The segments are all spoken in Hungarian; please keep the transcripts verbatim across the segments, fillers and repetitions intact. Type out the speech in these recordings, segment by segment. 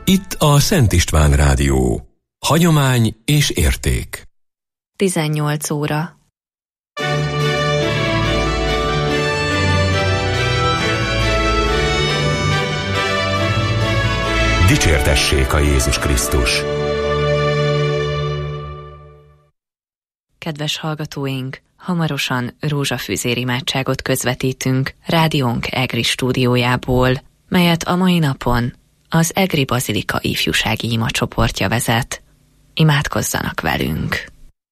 Itt a Szent István Rádió. Hagyomány és érték. tizennyolc óra. Dicsértessék a Jézus Krisztus! Kedves hallgatóink, hamarosan rózsafűzér imádságot közvetítünk rádiónk Egri stúdiójából, melyet a mai napon az Egri Bazilika ifjúsági imacsoportja vezet. Imádkozzanak velünk!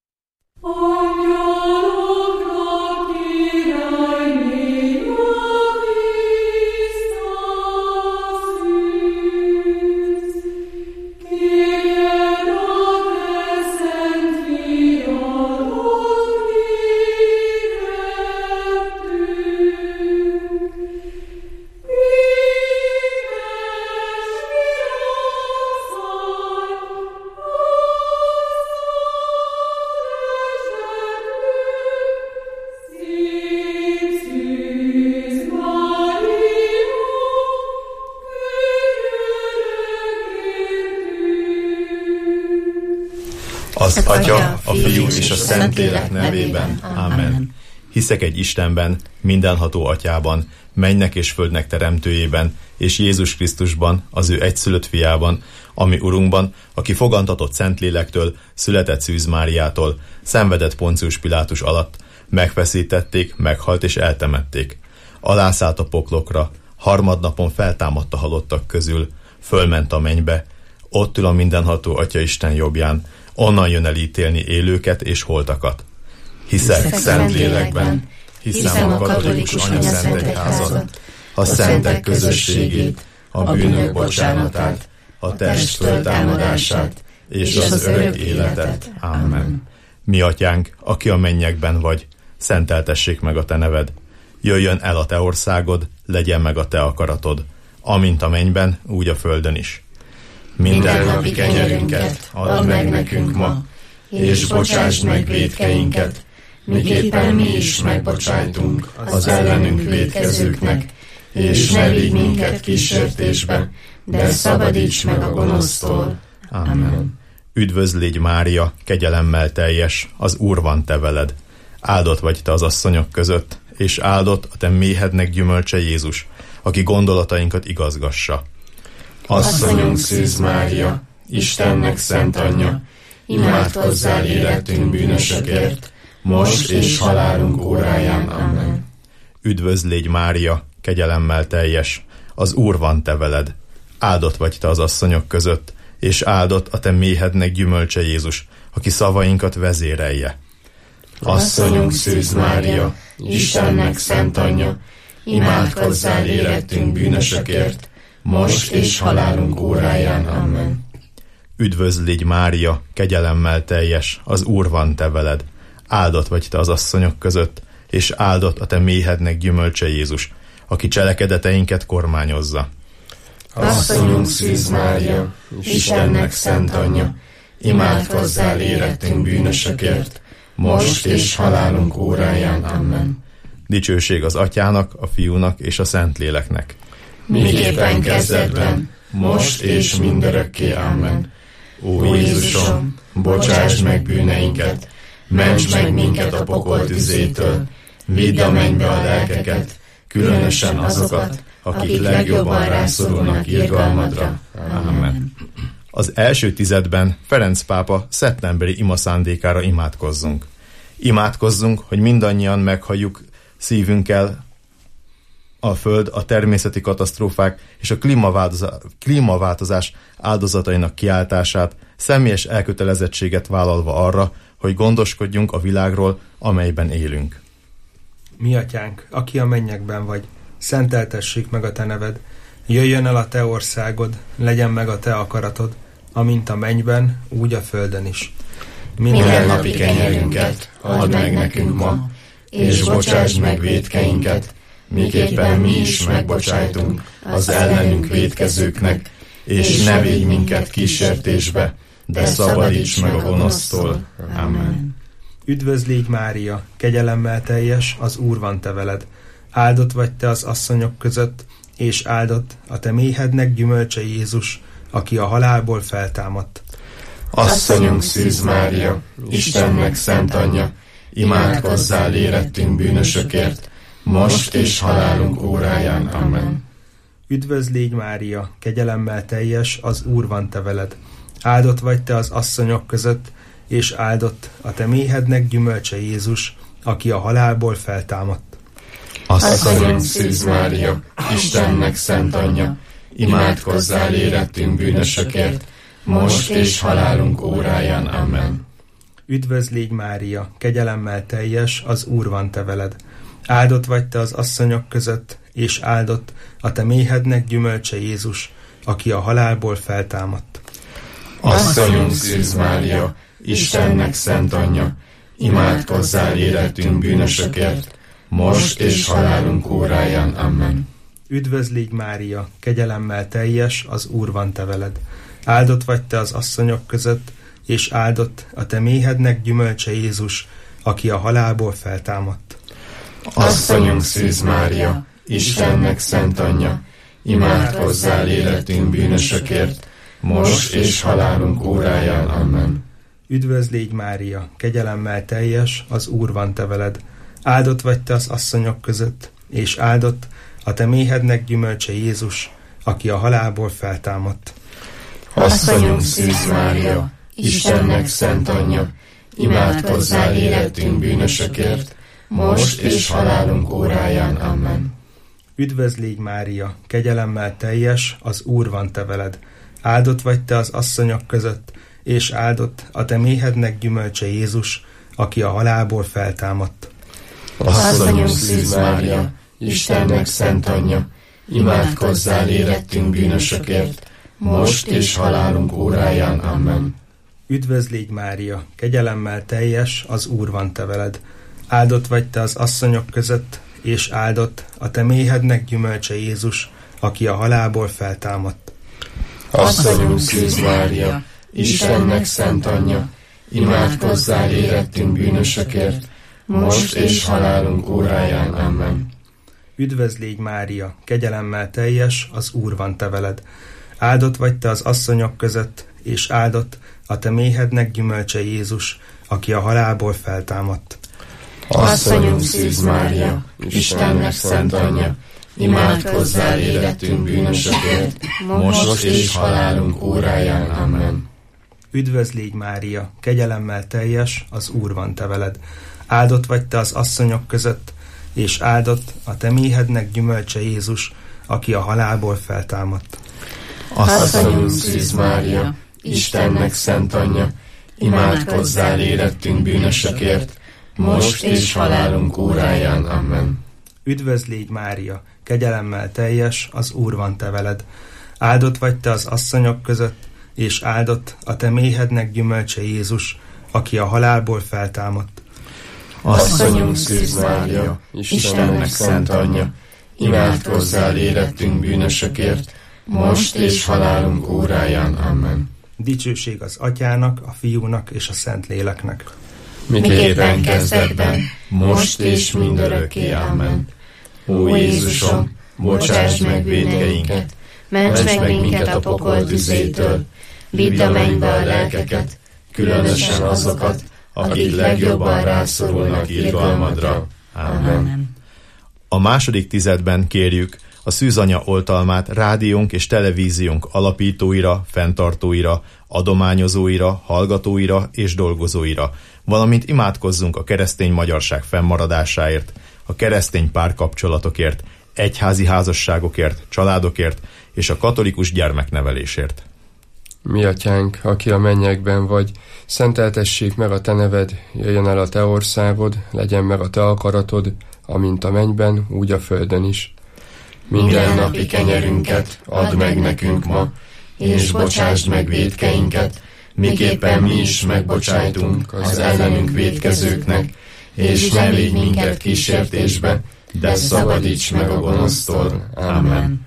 Az Atya, a Fiú és a Szentlélek nevében. Amen. Hiszek egy Istenben, mindenható Atyában, mennynek és földnek teremtőjében, és Jézus Krisztusban, az ő egyszülött fiában, ami Urunkban, aki fogantatott Szentlélektől, született Szűz Máriától, szenvedett Poncius Pilátus alatt, megfeszítették, meghalt és eltemették. Alászállt a poklokra, harmadnapon feltámadt a halottak közül, fölment a mennybe, ott ül a mindenható Atya Isten jobbján, onnan jön el ítélni élőket és holtakat. Hiszek, Hiszek Szentlélekben, hiszem a katolikus anyaszentegyházat, a szentek közösségét, a bűnök bocsánatát, a test föltámadását és az örök életet. Amen. Mi Atyánk, aki a mennyekben vagy, szenteltessék meg a te neved. Jöjjön el a te országod, legyen meg a te akaratod, amint a mennyben, úgy a földön is. Minden napi kenyerünket add meg nekünk ma, és bocsásd meg vétkeinket, miképpen mi is megbocsájtunk az ellenünk vétkezőknek, és ne vigy minket kísértésbe, de szabadíts meg a gonosztól. Amen. Üdvözl légy Mária, kegyelemmel teljes, az Úr van te veled. Áldott vagy te az asszonyok között, és áldott a te méhednek gyümölcse Jézus, aki gondolatainkat igazgassa. Asszonyunk Szűz Mária, Istennek szent anyja, imádkozzál életünk bűnösökért, most és halálunk óráján. Amen. Üdvözl légy Mária, kegyelemmel teljes, az Úr van te veled. Áldott vagy te az asszonyok között, és áldott a te méhednek gyümölcse Jézus, aki szavainkat vezérelje. Asszonyunk Szűz Mária, Istennek szent anyja, imádkozzál életünk bűnösökért, most és halálunk óráján. Amen. Üdvözl légy Mária, kegyelemmel teljes, az Úr van te veled. Áldott vagy te az asszonyok között, és áldott a te méhednek gyümölcse Jézus, aki cselekedeteinket kormányozza. Asszonyunk Szűz Mária, Istennek szent anyja, imádkozzál életünk bűnösökért, most és halálunk óráján. Amen. Dicsőség az Atyának, a Fiúnak és a Szentléleknek. Miképpen kezdetben, most és mindörökké. Amen. Ó Jézusom, bocsásd meg bűneinket, ments meg minket a pokol tüzétől, vidd a mennybe a lelkeket, különösen azokat, akik legjobban rászorulnak irgalmadra. Amen. Az első tizedben Ferenc pápa szeptemberi imaszándékára imádkozzunk. Imádkozzunk, hogy mindannyian meghalljuk szívünkkel a Föld, a természeti katasztrófák és a klímaváltozás, klímaváltozás áldozatainak kiáltását, személyes elkötelezettséget vállalva arra, hogy gondoskodjunk a világról, amelyben élünk. Mi Atyánk, aki a mennyekben vagy, szenteltessék meg a te neved, jöjjön el a te országod, legyen meg a te akaratod, amint a mennyben, úgy a földön is. Minden napi kenyerünket add meg nekünk ma, és bocsásd meg vétkeinket, miképpen mi is megbocsájtunk az ellenünk vétkezőknek, és ne vigy minket kísértésbe, de szabadíts meg a gonosztól. Amen. Üdvözl légy Mária, kegyelemmel teljes, az Úr van te veled. Áldott vagy te az asszonyok között, és áldott a te méhednek gyümölcse Jézus, aki a halálból feltámadt. Asszonyunk Szűz Mária, Istennek szent anyja, imádkozzál érettünk bűnösökért, most és halálunk óráján. Amen. Üdvözl légy Mária, kegyelemmel teljes, az Úr van te veled. Áldott vagy te az asszonyok között, és áldott a te méhednek gyümölcse Jézus, aki a halálból feltámadt. Asszonyunk Szűz Mária, Istennek szent anyja, imádkozzál érettünk bűnösökért, most és halálunk óráján. Amen. Üdvözl légy Mária, kegyelemmel teljes, az Úr van te veled. Áldott vagy te az asszonyok között, és áldott a te méhednek gyümölcse Jézus, aki a halálból feltámadt. Asszonyunk Szűz Mária, Istennek szent anyja, imádkozzál érettünk bűnösökért, most és halálunk óráján. Amen. Üdvözl légy Mária, kegyelemmel teljes, az Úr van te veled. Áldott vagy te az asszonyok között, és áldott a te méhednek gyümölcse Jézus, aki a halálból feltámadt. Asszonyunk Szűz Mária, Istennek szent anyja, imádkozzál érettünk bűnösökért, most és halálunk óráján. Amen. Üdvözl légy Mária, kegyelemmel teljes, az Úr van te veled. Áldott vagy te az asszonyok között, és áldott a te méhednek gyümölcse Jézus, aki a halálból feltámadt. Asszonyunk Szűz Mária, Istennek szent anyja, imádkozzál érettünk bűnösökért, most és halálunk óráján. Amen. Üdvözl légy Mária, kegyelemmel teljes, az Úr van te veled. Áldott vagy te az asszonyok között, és áldott a te méhednek gyümölcse Jézus, aki a halálból feltámadt. Asszonyunk Szűz Mária, Istennek szent anyja, imádkozzál érettünk bűnösökért, most és halálunk óráján. Amen. Üdvözl légy Mária, kegyelemmel teljes, az Úr van te veled. Áldott vagy te az asszonyok között, és áldott a te méhednek gyümölcse Jézus, aki a halálból feltámadt. Asszonyunk Szűz Mária, Istennek szent anyja, imádkozzál érettünk bűnösökért, most és halálunk óráján. Amen. Üdvözl légy Mária, kegyelemmel teljes, az Úr van te veled. Áldott vagy te az asszonyok között, és áldott a te méhednek gyümölcse Jézus, aki a halálból feltámadt. Asszonyunk Szűz Mária, Istennek szent anyja, imádkozzál érettünk bűnösökért, most és halálunk óráján. Amen. Üdvözl légy Mária, kegyelemmel teljes, az Úr van te veled. Áldott vagy te az asszonyok között, és áldott a te méhednek gyümölcse Jézus, aki a halálból feltámadt. Asszonyunk Szűz Mária, Istennek szent anyja, imádkozzál érettünk bűnösökért, most és halálunk óráján. Amen. Üdvözl légy Mária, kegyelemmel teljes, az Úr van te veled. Áldott vagy te az asszonyok között, és áldott a te méhednek gyümölcse Jézus, aki a halálból feltámadt. Asszonyunk Szűz Mária, Istennek szent anyja, imádkozzál érettünk bűnösökért, most és halálunk óráján. Amen. Dicsőség az Atyának, a Fiúnak és a Szentléleknek. Miképpen kezdetben, most és mindörökké. Amen. Ó Jézusom, bocsáss meg vétkeinket, ments meg minket a pokol tüzétől, vidd a mennybe a lelkeket, különösen azokat, akik legjobban rászorulnak irgalmadra. Amen. A második tizedben kérjük a Szűzanya oltalmát rádiónk és televíziónk alapítóira, fenntartóira, adományozóira, hallgatóira és dolgozóira, valamint imádkozzunk a keresztény magyarság fennmaradásáért, a keresztény párkapcsolatokért, egyházi házasságokért, családokért és a katolikus gyermeknevelésért. Mi atyánk, aki a mennyekben vagy, szenteltessék meg a te neved, jöjjön el a te országod, legyen meg a te akaratod, amint a mennyben, úgy a földön is. Minden napi kenyerünket add meg nekünk ma, és bocsásd meg vétkeinket, miképpen mi is megbocsájtunk az ellenünk vétkezőknek, és ne védj minket kísértésbe, de szabadíts meg a gonosztól. Amen.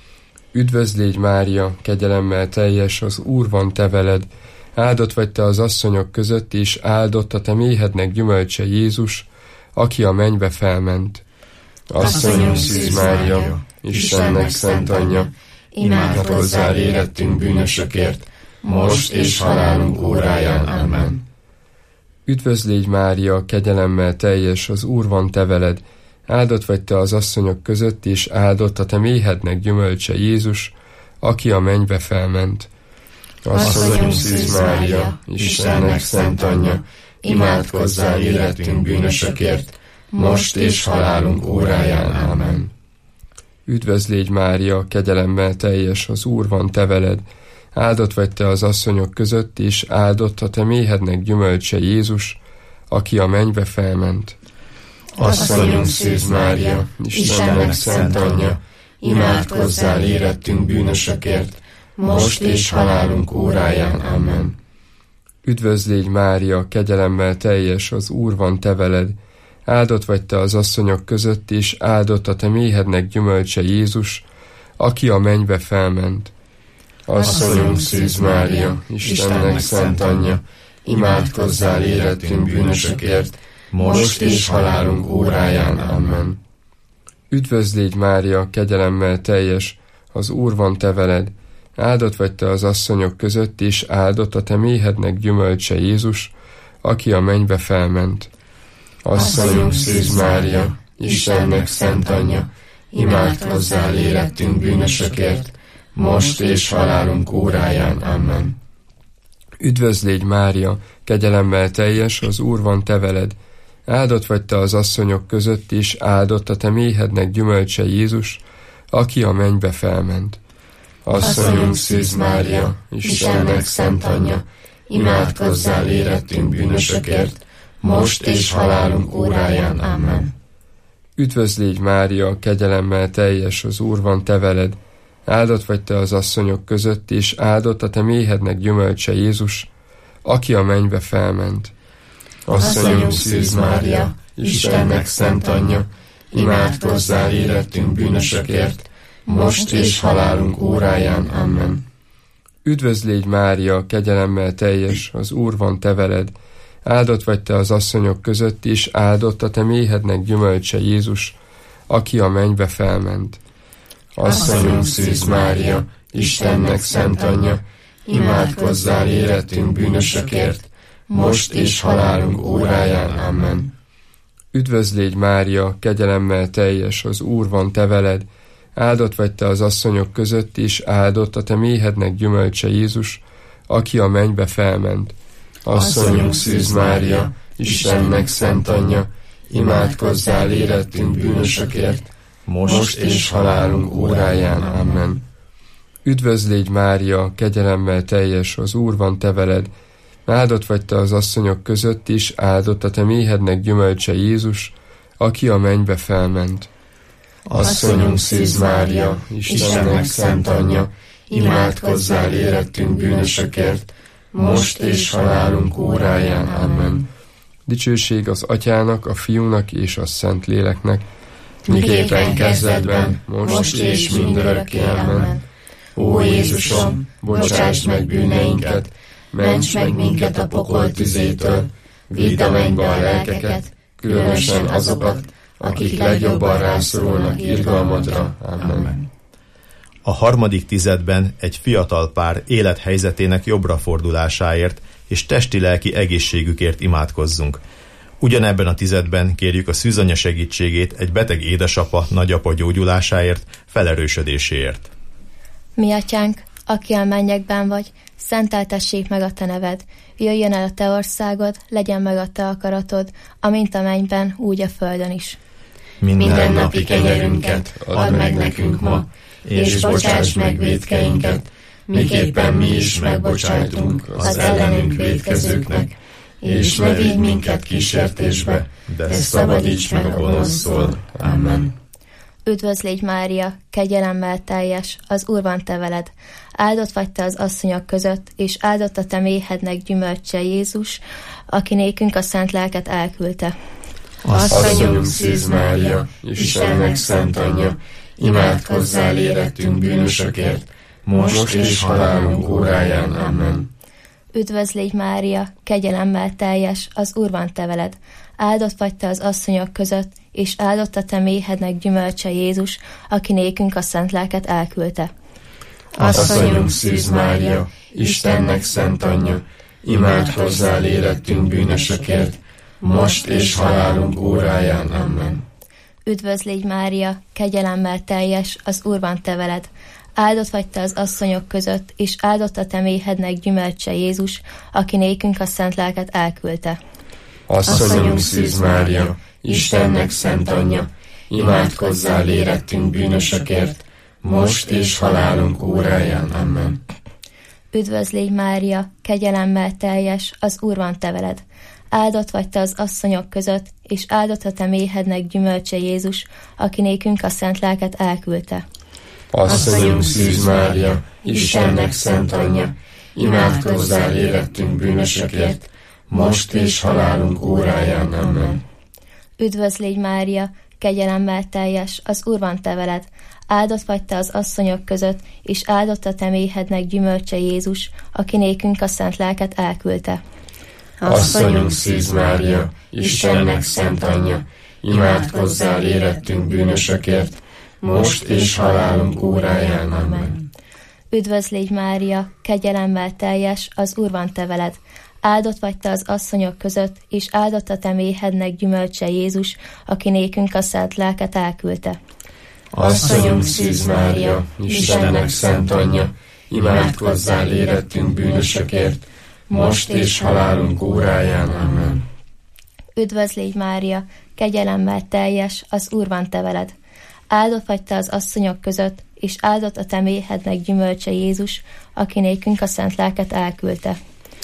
Üdvözl légy Mária, kegyelemmel teljes, az Úr van te veled. Áldott vagy te az asszonyok között, és áldott a te méhednek gyümölcse Jézus, aki a mennybe felment. Asszonyunk Szűz Mária, Istennek szent anyja, imádkozzál érettünk bűnösökért, most és halálunk óráján. Amen. Üdvözl légy Mária, kegyelemmel teljes, az Úr van te veled, áldott vagy te az asszonyok között, és áldott a te méhednek gyümölcse Jézus, aki a mennybe felment. Asszonyunk Szűz Mária, Istennek szent anyja, imádkozzál életünk bűnösökért, most és halálunk óráján. Amen. Üdvözl légy Mária, kegyelemmel teljes, az Úr van te veled, áldott vagy te az asszonyok között, és áldott a te méhednek gyümölcse Jézus, aki a mennybe felment. Asszonyunk Szűz Mária, Istennek szent anyja, imádkozzál érettünk bűnösökért, most és halálunk óráján. Amen. Üdvözl légy Mária, kegyelemmel teljes, az Úr van te veled, áldott vagy te az asszonyok között, és áldott a te méhednek gyümölcse Jézus, aki a mennybe felment. Asszonyunk Szűz Mária, Istennek szent anyja, imádkozzál érettünk bűnösökért, most és halálunk óráján. Amen. Üdvözl légy Mária, kegyelemmel teljes, az Úr van te veled, áldott vagy te az asszonyok között, és áldott a te méhednek gyümölcse Jézus, aki a mennybe felment. Asszonyunk Szűz Mária, Istennek szent anyja, imádkozzál érettünk bűnösökért, most és halálunk óráján. Amen. Üdvözl légy Mária, kegyelemmel teljes, az Úr van te veled, áldott vagy te az asszonyok között, és áldott a te méhednek gyümölcse Jézus, aki a mennybe felment. Asszonyunk Szűz Mária, Istennek szent anyja, imádkozzál érettünk bűnösökért, most és halálunk óráján. Amen. Üdvözl légy Mária, kegyelemmel teljes, az Úr van te veled, áldott vagy te az asszonyok között, és áldott a te méhednek gyümölcse Jézus, aki a mennybe felment. Asszonyunk Szűz Mária, Istennek szent anyja, imádkozzál érettünk bűnösökért, most és halálunk óráján. Amen. Üdvözl légy Mária, kegyelemmel teljes, az Úr van te veled, áldott vagy te az asszonyok között, és áldott a te méhednek gyümölcse Jézus, aki a mennybe felment. Asszonyunk Szűz Mária, Istennek szent anyja, imádkozzál érettünk bűnösökért, most és halálunk óráján. Amen. Üdvözl légy Mária, kegyelemmel teljes, az Úr van te veled, áldott vagy te az asszonyok között, és áldott a te méhednek gyümölcse Jézus, aki a mennybe felment. Asszonyunk Szűz Mária, Istennek szent anyja, imádkozzál érettünk bűnösökért, most és halálunk óráján. Amen. Üdvözl légy Mária, kegyelemmel teljes, az Úr van te veled, áldott vagy te az asszonyok között, és áldott a te méhednek gyümölcse Jézus, aki a mennybe felment. Asszonyunk Szűz Mária, Istennek szent anyja, imádkozzál érettünk bűnösökért, most és halálunk óráján. Amen. Dicsőség az Atyának, a Fiúnak és a Szent Léleknek, miképpen kezdetben, most és mindörökké. Amen. Ó Jézusom, bocsásd meg bűneinket, ments meg minket a pokol tüzétől, vidd a mennybe a lelkeket, különösen azokat, akik legjobban rászorulnak irgalmadra. Amen. A harmadik tizedben egy fiatal pár élethelyzetének jobbra fordulásáért és testi-lelki egészségükért imádkozzunk. Ugyanebben a tizedben kérjük a szűzanya segítségét egy beteg édesapa, nagyapa gyógyulásáért, felerősödéséért. Mi atyánk, aki a mennyekben vagy, szenteltessék meg a te neved, jöjjön el a te országod, legyen meg a te akaratod, amint a mennyben, úgy a földön is. Minden, Minden napi kenyerünket add meg nekünk ma, és bocsáss meg vétkeinket, miképpen mi is megbocsájtunk az ellenünk vétkezőknek, és ne vigy minket kísértésbe, de szabadíts meg a gonosztól. Amen. Üdvözl légy Mária, kegyelemmel teljes, az Úr van te veled, áldott vagy te az asszonyok között, és áldott a te méhednek gyümölcse Jézus, aki nékünk a szent lelket elküldte. Asszonyunk Szűz Mária, Istennek szent anyja, imádkozzál érettünk bűnösökért, most és halálunk óráján. Amen. Üdvözl légy Mária, kegyelemmel teljes, az Úr van te veled, áldott vagy te az asszonyok között, és áldott a te méhednek gyümölcse Jézus, aki nékünk a szent lelket elküldte. Asszonyunk Szűz Mária, Istennek szent anyja, imádkozzál érettünk bűnösökért, most és halálunk óráján. Amen. Üdvözl légy Mária, kegyelemmel teljes, az Úr van te veled. Áldott vagy te az asszonyok között, és áldott a te méhednek gyümölcse Jézus, aki nékünk a szent lelket elküldte. Asszonyunk Szűz Mária, Istennek szent anyja, imádkozzál érettünk bűnösökért, most és halálunk óráján. Amen. Üdvözl légy Mária, kegyelemmel teljes, az Úr van te veled. Áldott vagy te az asszonyok között, és áldott a te méhednek gyümölcse Jézus, aki nékünk a szent lelket elküldte. Asszonyunk Szűz Mária, Istennek szent anyja, imádkozzál érettünk bűnösökért, most és halálunk óráján. Amen. Üdvözl légy Mária, kegyelemmel teljes, az Úr van te veled. Áldott vagy te az asszonyok között, és áldott a te méhednek gyümölcse Jézus, aki nékünk a szent lelket elküldte. Asszonyunk Szűz Mária, Istennek szent anyja, imádkozzál érettünk bűnösökért, most és halálunk óráján. Amen. Üdvözl légy Mária, kegyelemmel teljes, az Úr van te veled. Áldott vagy te az asszonyok között, és áldott a te méhednek gyümölcse Jézus, aki nékünk a szent lelket elküldte. Asszonyunk Szűz Mária, Istennek szent anyja, imádkozzál érettünk bűnösökért, most és halálunk óráján. Amen. Üdvözl légy Mária, kegyelemmel teljes, az Úr van te veled. Áldott vagy te az asszonyok között, és áldott a te méhednek gyümölcse Jézus, aki nékünk a szent lelket elküldte.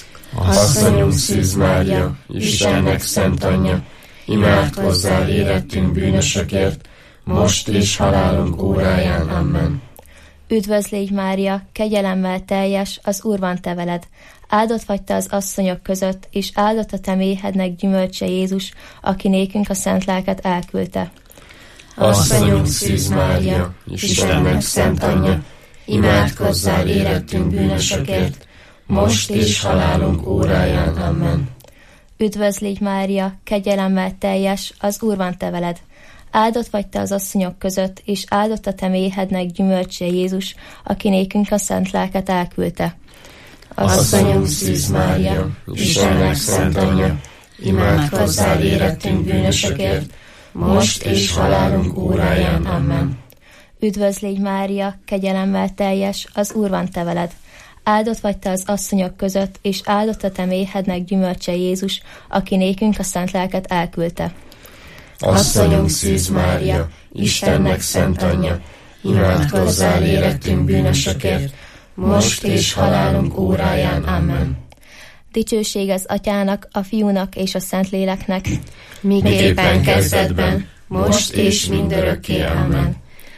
Asszonyunk Szűz Mária, Istennek szent anyja, imádkozzál érettünk bűnösökért, most és halálunk óráján. Amen. Üdvözl légy Mária, kegyelemmel teljes, az Úr van te veled. Áldott vagy te az asszonyok között, és áldott a te méhednek gyümölcse Jézus, aki nékünk a szent lelket elküldte. Asszonyunk Szűz Mária, Istennek szent anyja, imádkozzál érettünk bűnösökért, most és halálunk óráján. Amen. Üdvözl légy Mária, kegyelemmel teljes, az Úr van te veled. Áldott vagy te az asszonyok között, és áldott a te méhednek gyümölcse Jézus, aki nékünk a szent lelket elküldte. Asszonyunk Szűz Mária, Istennek szent anyja, imádkozzál érettünk bűnösökért, most és halálunk óráján. Amen. Üdvözl légy Mária, kegyelemmel teljes, az Úr van te veled. Áldott vagy te az asszonyok között, és áldott a te méhednek gyümölcse Jézus, aki nékünk a szent lelket elküldte. Asszonyunk Szűz Mária, Istennek szent anyja, imádkozzál érettünk bűnösökért, most és halálunk óráján. Amen. Dicsőség az Atyának, a Fiúnak és a Szentléleknek, miképpen kezdetben, most és mindörökké. Amen.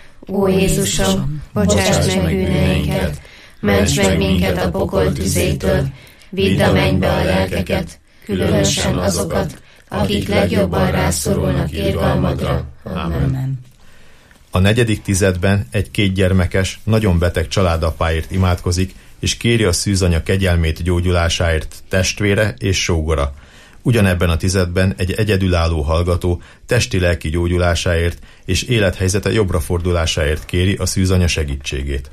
Ó Jézusom, bocsásd meg bűneinket, ments meg minket a pokol tüzétől, vidd a mennybe a lelkeket, különösen azokat, akik legjobban rászorulnak irgalmadra. Amen. A negyedik tizedben egy kétgyermekes, nagyon beteg családapáért imádkozik, és kéri a szűzanya kegyelmét gyógyulásáért testvére és sógora. Ugyanebben a tizedben egy egyedülálló hallgató testi-lelki gyógyulásáért és élethelyzete jobbra fordulásáért kéri a szűzanya segítségét.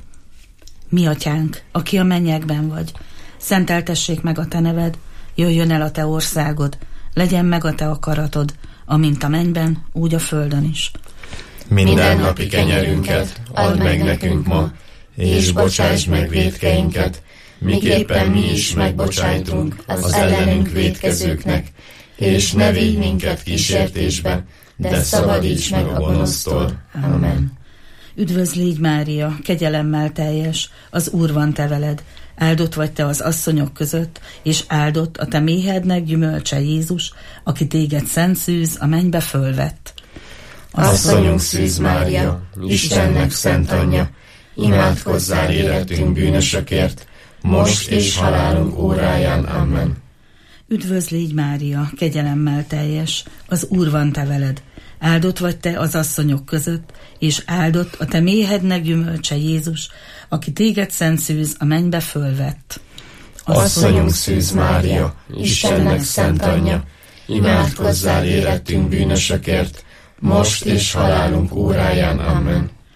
Mi atyánk, aki a mennyekben vagy, szenteltessék meg a te neved, jöjjön el a te országod, legyen meg a te akaratod, amint a mennyben, úgy a földön is. Minden napi kenyerünket add meg nekünk ma, és bocsáss meg vétkeinket, miképpen mi is megbocsájtunk az ellenünk vétkezőknek, és ne vigy minket kísértésbe, de szabadíts meg a gonosztól. Amen. Üdvözl légy Mária, kegyelemmel teljes, az Úr van te veled. Áldott vagy te az asszonyok között, és áldott a te méhednek gyümölcse Jézus, aki téged szent szűz a mennybe fölvett. Asszonyunk Szűz Mária, Istennek szent anyja, imádkozzál érettünk bűnösökért, most és halálunk óráján. Amen. Üdvözl légy Mária, kegyelemmel teljes, az Úr van te veled. Áldott vagy te az asszonyok között, és áldott a te méhednek gyümölcse Jézus, aki téged szent szűz a mennybe fölvett. Asszonyunk Szűz Mária, Istennek szent anyja, imádkozzál érettünk bűnösökért, most és halálunk óráján. Amen.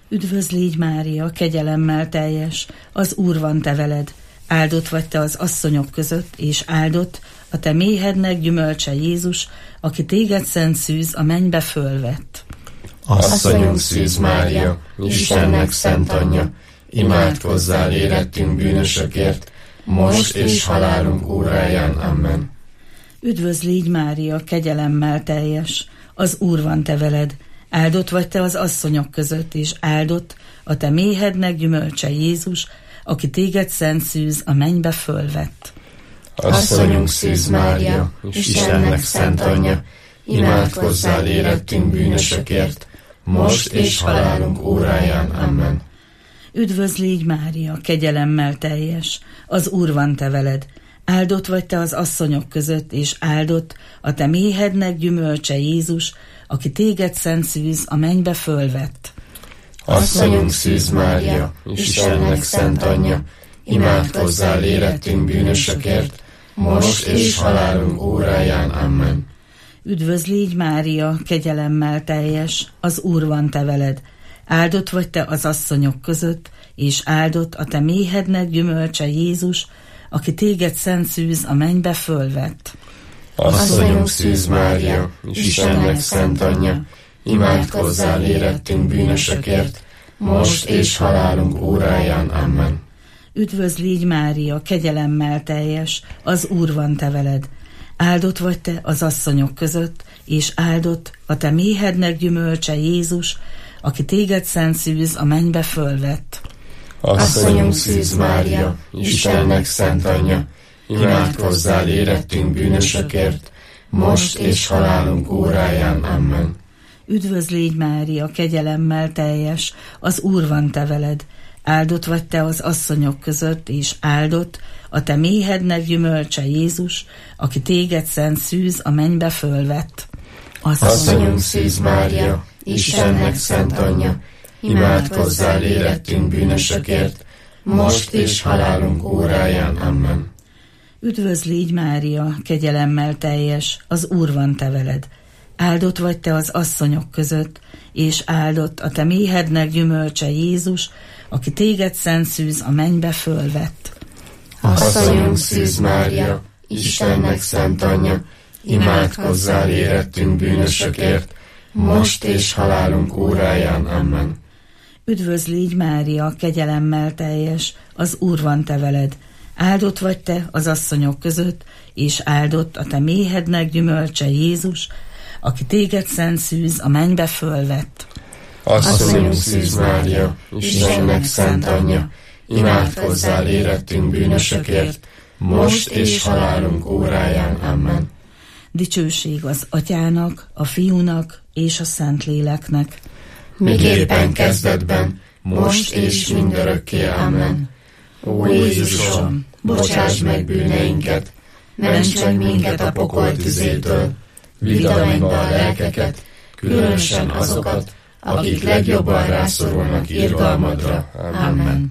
Üdvözl légy Mária, kegyelemmel teljes, az Úr van te veled, áldott vagy te az asszonyok között, és áldott a te méhednek gyümölcse Jézus, aki téged szent szűz a mennybe fölvett. Asszonyunk Szűz Mária, Istennek szent anyja, imádkozzál érettünk bűnösökért, most és halálunk óráján. Amen. Üdvözl légy Mária, kegyelemmel teljes, az Úr van te veled, áldott vagy te az asszonyok között, és áldott a te méhednek gyümölcse Jézus, aki téged szent szűz a mennybe fölvett. Asszonyunk Szűz Mária, Istennek szent anyja, imádkozzál érettünk bűnösökért, most és halálunk óráján. Amen. Üdvözl légy Mária, kegyelemmel teljes, az Úr van te veled, áldott vagy te az asszonyok között, és áldott a te méhednek gyümölcse Jézus, aki téged szent szűz a mennybe fölvett. Asszonyunk Szűz Mária, Istennek szent anyja, imádkozzál érettünk bűnösökért, most és halálunk óráján. Amen. Üdvözl légy Mária, kegyelemmel teljes, az Úr van te veled, áldott vagy te az asszonyok között, és áldott a te méhednek gyümölcse Jézus, aki téged szent szűz a mennybe fölvett. Asszonyunk Szűz Mária, Istennek szent anyja, imádkozzál érettünk bűnösökért, most és halálunk óráján. Amen. Üdvözl légy Mária, kegyelemmel teljes, az Úr van te veled, áldott vagy te az asszonyok között, és áldott a te méhednek gyümölcse Jézus, aki téged szent szűz a mennybe fölvett. Asszonyunk Szűz Mária, Istennek szent anyja, imádkozzál érettünk bűnösökért, most és halálunk óráján. Amen. Üdvözl légy Mária, kegyelemmel teljes, az Úr van te veled, áldott vagy te az asszonyok között, és áldott a te méhednek gyümölcse Jézus, aki téged szent szűz a mennybe fölvett. Asszonyunk Szűz Mária, Istennek szent anyja, imádkozzál érettünk bűnösökért, most és halálunk óráján. Amen. Üdvözl légy Mária, kegyelemmel teljes, az Úr van te veled, áldott vagy te az asszonyok között, és áldott a te méhednek gyümölcse Jézus, aki téged szent szűz a mennybe fölvett. Asszonyunk Szűz Mária, Istennek szent anyja, imádkozzál érettünk bűnösökért, most és halálunk óráján. Amen. Üdvözl légy Mária, kegyelemmel teljes, az Úr van te veled, áldott vagy te az asszonyok között, és áldott a te méhednek gyümölcse Jézus, aki téged szent szűz a mennybe fölvett. Asszonyunk Szűz Mária, Istennek szent anyja, imádkozzál érettünk bűnösökért, most és halálunk óráján. Amen. Dicsőség az Atyának, a Fiúnak és a Szentléleknek, miképpen kezdetben, most és mindörökké. Amen. Ó Jézusom, bocsáss meg bűneinket, ments meg minket a pokol tüzétől, vidd a mennybe a lelkeket, különösen azokat, akik legjobban rászorulnak irgalmadra. Amen.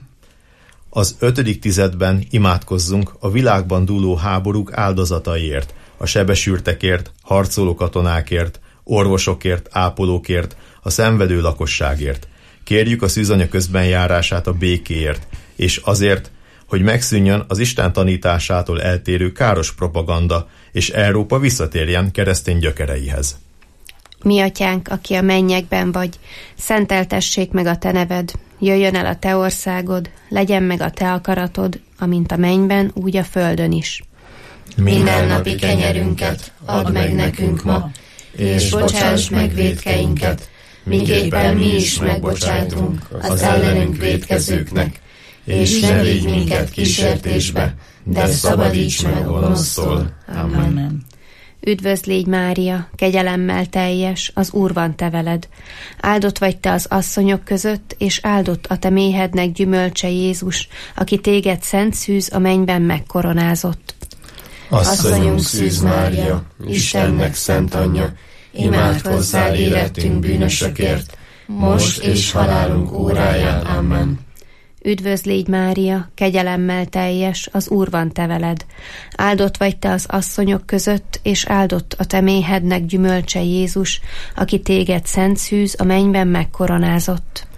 Az ötödik tizedben imádkozzunk a világban dúló háborúk áldozataiért, a sebesültekért, harcoló katonákért, orvosokért, ápolókért, a szenvedő lakosságért. Kérjük a szűzanya közbenjárását a békéért, és azért, hogy megszűnjön az Isten tanításától eltérő káros propaganda, és Európa visszatérjen keresztény gyökereihez. Mi atyánk, aki a mennyekben vagy, szenteltessék meg a te neved, jöjjön el a te országod, legyen meg a te akaratod, amint a mennyben, úgy a földön is. Mindennapi kenyerünket add meg nekünk ma, és bocsáss meg vétkeinket, miképpen mi is megbocsátunk az ellenünk vétkezőknek, és ne védj minket kísértésbe, de szabadíts meg a gonosztól. Amen. Üdvözl légy Mária, kegyelemmel teljes, az Úr van te veled, áldott vagy te az asszonyok között, és áldott a te méhednek gyümölcse Jézus, aki téged szent szűz a mennyben megkoronázott. Asszonyunk Szűz Mária, Istennek szent anyja, imádkozzál érettünk bűnösökért, most és halálunk óráján. Amen. Üdvözl légy Mária, kegyelemmel teljes, az Úr van te veled, áldott vagy te az asszonyok között, és áldott a te méhednek gyümölcse Jézus, aki téged szent szűz a mennyben megkoronázott.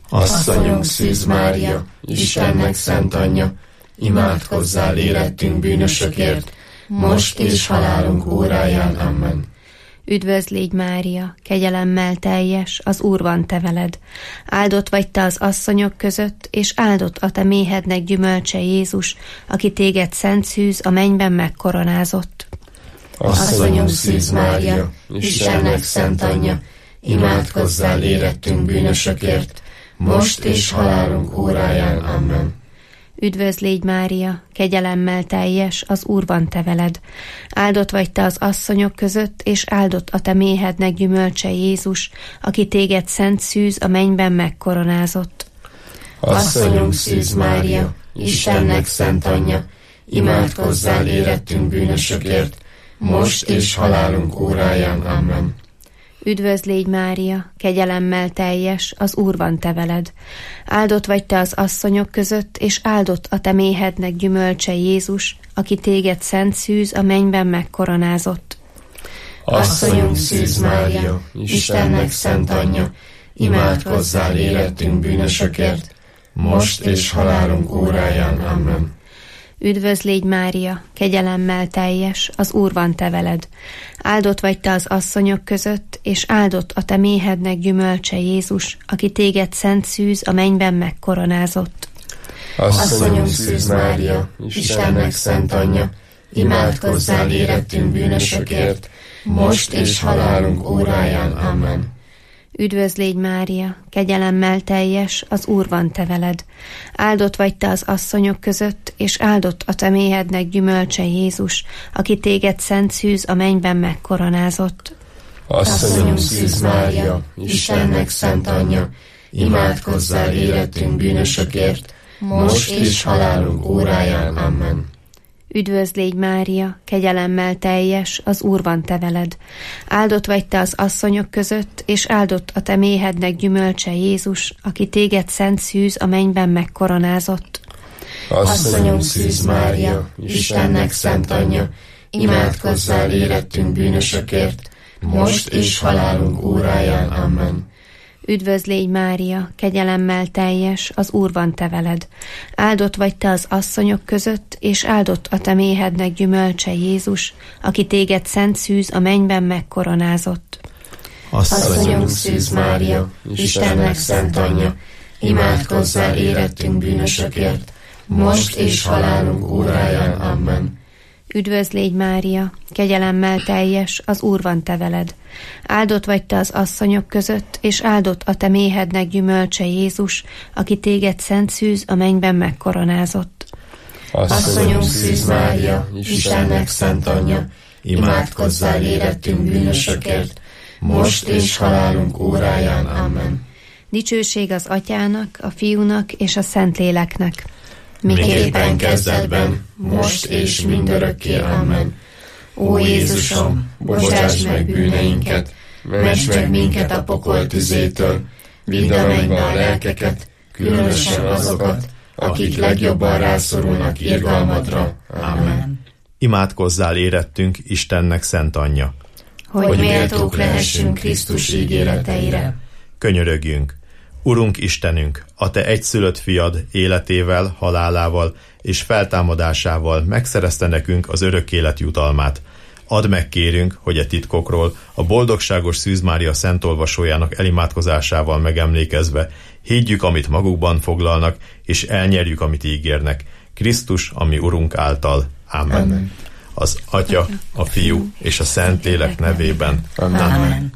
Asszonyunk Szűz Mária, Istennek szent anyja, imádkozzál érettünk bűnösökért, most és halálunk óráján. Amen. Üdvözl légy Mária, kegyelemmel teljes, az Úr van te veled. Áldott vagy te az asszonyok között, és áldott a te méhednek gyümölcse Jézus, aki téged szent szűz a mennyben megkoronázott. Asszonyunk Szűz Mária, Istennek szent anyja, imádkozzál érettünk bűnösökért, most és halálunk óráján. Amen. Üdvözl légy Mária, kegyelemmel teljes, az Úr van te veled. Áldott vagy te az asszonyok között, és áldott a te méhednek gyümölcse Jézus, aki téged szent szűz a mennyben megkoronázott. Asszonyunk Szűz Mária, Istennek szent anyja, imádkozzál érettünk bűnösökért, most és halálunk óráján. Amen. Üdvözl légy Mária, kegyelemmel teljes, az Úr van te veled. Áldott vagy te az asszonyok között, és áldott a te méhednek gyümölcse Jézus, aki téged szent szűz a mennyben megkoronázott. Asszonyunk Szűz Mária, Istennek szent anyja, imádkozzál érettünk bűnösökért, most és halálunk óráján. Amen. Üdvözl légy Mária, kegyelemmel teljes, az Úr van te veled. Áldott vagy te az asszonyok között, és áldott a te méhednek gyümölcse Jézus, aki téged szent szűz a mennyben megkoronázott. Asszonyunk Szűz Mária, Istennek szent anyja, imádkozzál érettünk bűnösökért, most és halálunk óráján. Amen. Üdvözl légy Mária, kegyelemmel teljes, az Úr van te veled. Áldott vagy te az asszonyok között, és áldott a te méhednek gyümölcse Jézus, aki téged szent szűz a mennyben megkoronázott. Asszonyunk Szűz Mária, Istennek szent anyja, imádkozzál érettünk bűnösökért, most és halálunk óráján. Amen. Üdvözl légy Mária, kegyelemmel teljes, az Úr van te veled. Áldott vagy te az asszonyok között, és áldott a te méhednek gyümölcse Jézus, aki téged szent szűz a mennyben megkoronázott. Asszonyunk Szűz Mária, Istennek szent anyja, imádkozzál érettünk bűnösökért, most és halálunk óráján. Amen. Üdvözl légy Mária, kegyelemmel teljes, az Úr van te veled. Áldott vagy te az asszonyok között, és áldott a te méhednek gyümölcse Jézus, aki téged szent szűz a mennyben megkoronázott. Asszonyunk Szűz Mária, Istennek szent anyja, imádkozzál érettünk bűnösökért, most és halálunk óráján. Amen. Üdvözl légy Mária, kegyelemmel teljes, az Úr van te veled. Áldott vagy te az asszonyok között, és áldott a te méhednek gyümölcse Jézus, aki téged szent szűz a mennyben megkoronázott. Asszonyunk Szűz Mária, Istennek szent anyja, imádkozzál érettünk bűnösökért, most és halálunk óráján. Amen. Dicsőség az Atyának, a Fiúnak és a Szentléleknek, miképpen kezdetben, most és mindörökké. Amen. Ó Jézusom, bocsáss meg bűneinket, ments meg minket a pokol tüzétől, vidd a mennybe a lelkeket, különösen azokat, akik legjobban rászorulnak irgalmadra. Amen. Imádkozzál érettünk Istennek szent anyja, hogy méltók lehessünk Krisztus ígéreteire. Könyörögjünk! Urunk Istenünk, a te egyszülött fiad életével, halálával és feltámadásával megszerezte nekünk az örök élet jutalmát. Add meg, kérünk, hogy e titkokról a boldogságos Szűz Mária szentolvasójának elimádkozásával megemlékezve higgyük, amit magukban foglalnak, és elnyerjük, amit ígérnek. Krisztus, ami Urunk által. Amen. Amen. Az Atya, a Fiú és a Szentlélek nevében. Amen. Amen.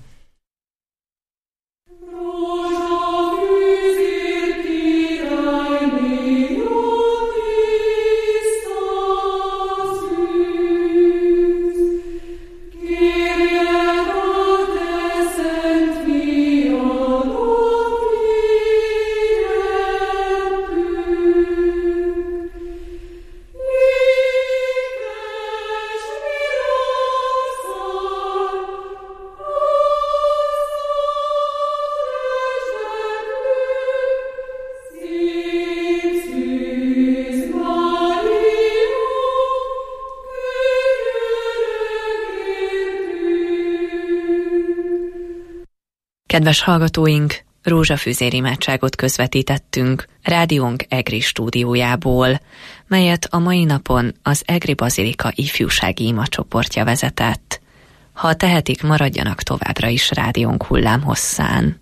Kedves hallgatóink, rózsafűzér imádságot közvetítettünk rádiónk Egri stúdiójából, melyet a mai napon az Egri Bazilika ifjúsági imacsoportja vezetett. Ha tehetik, maradjanak továbbra is rádiónk hullámhosszán.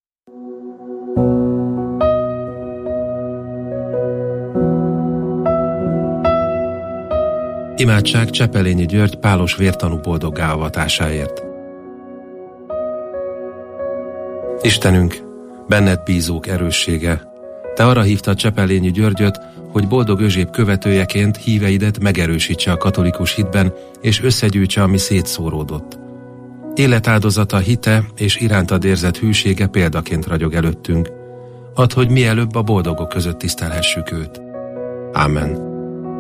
Imádság Csepelényi György pálos vértanú boldoggá avatásáért. Istenünk, benned bízók erőssége, te arra hívtad Csepelényi Györgyöt, hogy boldog özséb követőjeként híveidet megerősítse a katolikus hitben, és összegyűjtse, ami szétszóródott. Életáldozata, hite és irántad érzett hűsége példaként ragyog előttünk. Add, hogy mielőbb a boldogok között tisztelhessük őt. Ámen.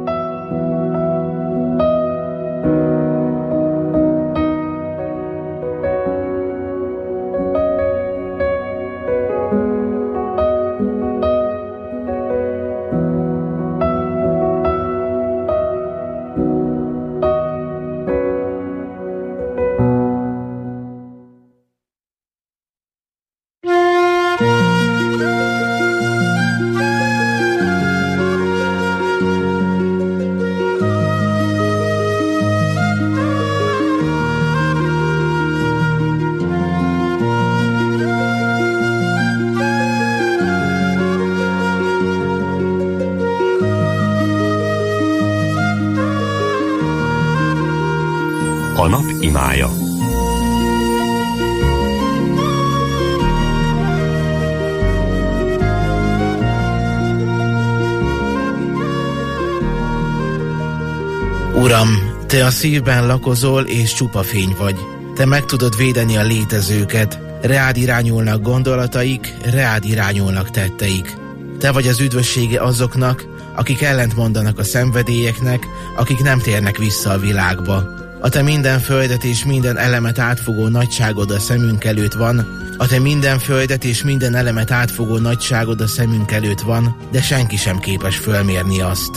A nap imája. Uram, te a szívben lakozol és csupa fény vagy. Te meg tudod védeni a létezőket. Reád irányulnak gondolataik, reád irányulnak tetteik. Te vagy az üdvössége azoknak, akik ellent mondanak a szenvedélyeknek, akik nem térnek vissza a világba. A te minden földet és minden elemet átfogó nagyságod a szemünk előtt van, a te minden földet és minden elemet átfogó nagyságod a szemünk előtt van, de senki sem képes fölmérni azt.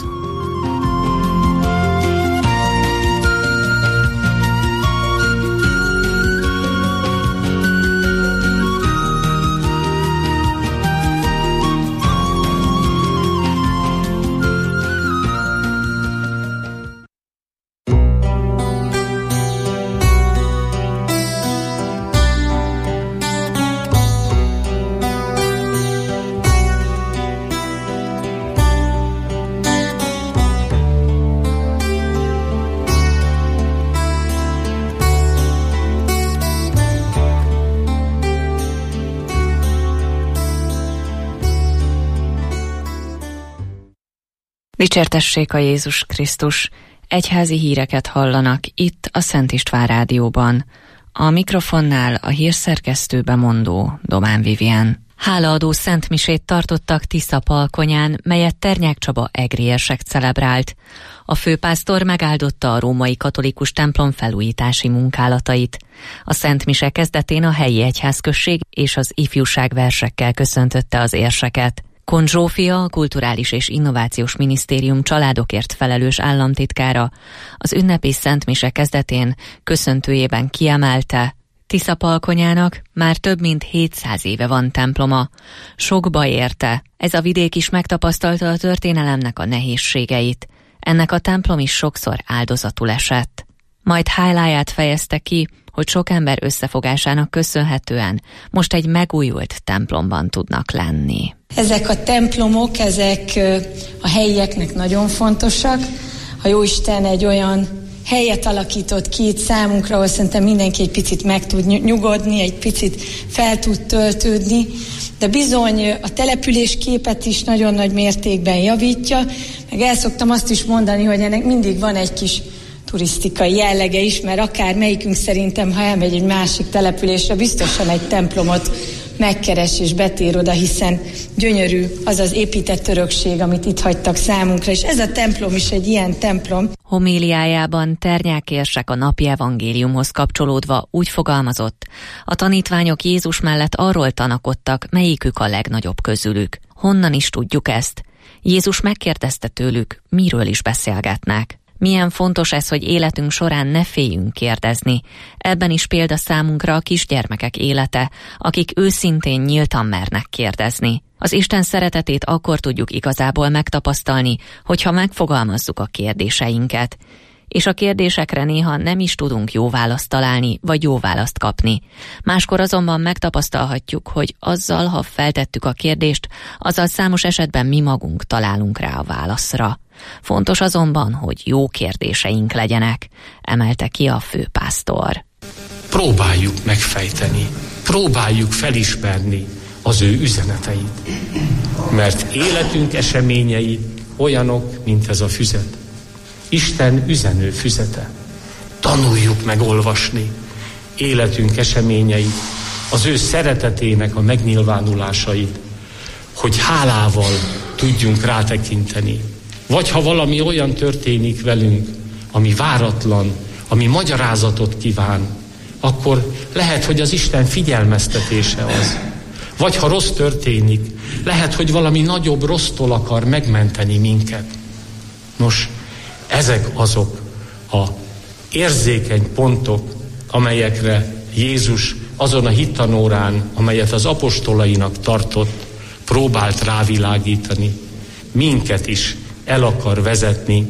Dicsértessék a Jézus Krisztus! Egyházi híreket hallanak itt a Szent István Rádióban. A mikrofonnál a hírszerkesztő bemondó Domán Vivien. Hálaadó szentmisét tartottak Tiszapalkonyán, melyet Ternyák Csaba egri érsek celebrált. A főpásztor megáldotta a római katolikus templom felújítási munkálatait. A szentmise kezdetén a helyi egyházközség és az ifjúság versekkel köszöntötte az érseket. Kon Zsófia, a Kulturális és Innovációs Minisztérium családokért felelős államtitkára az ünnepi szentmise kezdetén köszöntőjében kiemelte, Tiszapalkonyának már több mint hétszáz éve van temploma. Sokba érte, ez a vidék is megtapasztalta a történelemnek a nehézségeit. Ennek a templom is sokszor áldozatul esett. Majd háláját fejezte ki, hogy sok ember összefogásának köszönhetően most egy megújult templomban tudnak lenni. Ezek a templomok, ezek a helyieknek nagyon fontosak. A Jóisten egy olyan helyet alakított ki itt számunkra, ahol szerintem mindenki egy picit meg tud nyugodni, egy picit fel tud töltődni, de bizony a település képet is nagyon nagy mértékben javítja, meg el szoktam azt is mondani, hogy ennek mindig van egy kis turisztikai jellege is, mert akár melyikünk szerintem, ha elmegy egy másik településre, biztosan egy templomot megkeres és betér oda, hiszen gyönyörű az az épített örökség, amit itt hagytak számunkra, és ez a templom is egy ilyen templom. Homéliájában Ternyák érsek a napi evangéliumhoz kapcsolódva úgy fogalmazott, a tanítványok Jézus mellett arról tanakodtak, melyikük a legnagyobb közülük. Honnan is tudjuk ezt? Jézus megkérdezte tőlük, miről is beszélgetnek. Milyen fontos ez, hogy életünk során ne féljünk kérdezni. Ebben is példa számunkra a kisgyermekek élete, akik őszintén nyíltan mernek kérdezni. Az Isten szeretetét akkor tudjuk igazából megtapasztalni, hogyha megfogalmazzuk a kérdéseinket. És a kérdésekre néha nem is tudunk jó választ találni, vagy jó választ kapni. Máskor azonban megtapasztalhatjuk, hogy azzal, ha feltettük a kérdést, azzal számos esetben mi magunk találunk rá a válaszra. Fontos azonban, hogy jó kérdéseink legyenek, emelte ki a főpásztor. Próbáljuk megfejteni, próbáljuk felismerni az ő üzeneteit. Mert életünk eseményei olyanok, mint ez a füzet. Isten üzenő füzete. Tanuljuk meg olvasni életünk eseményeit, az ő szeretetének a megnyilvánulásait, hogy hálával tudjunk rátekinteni. Vagy ha valami olyan történik velünk, ami váratlan, ami magyarázatot kíván, akkor lehet, hogy az Isten figyelmeztetése az. Vagy ha rossz történik, lehet, hogy valami nagyobb rossztól akar megmenteni minket. Nos, ezek azok a érzékeny pontok, amelyekre Jézus azon a hittanórán, amelyet az apostolainak tartott, próbált rávilágítani. Minket is el akar vezetni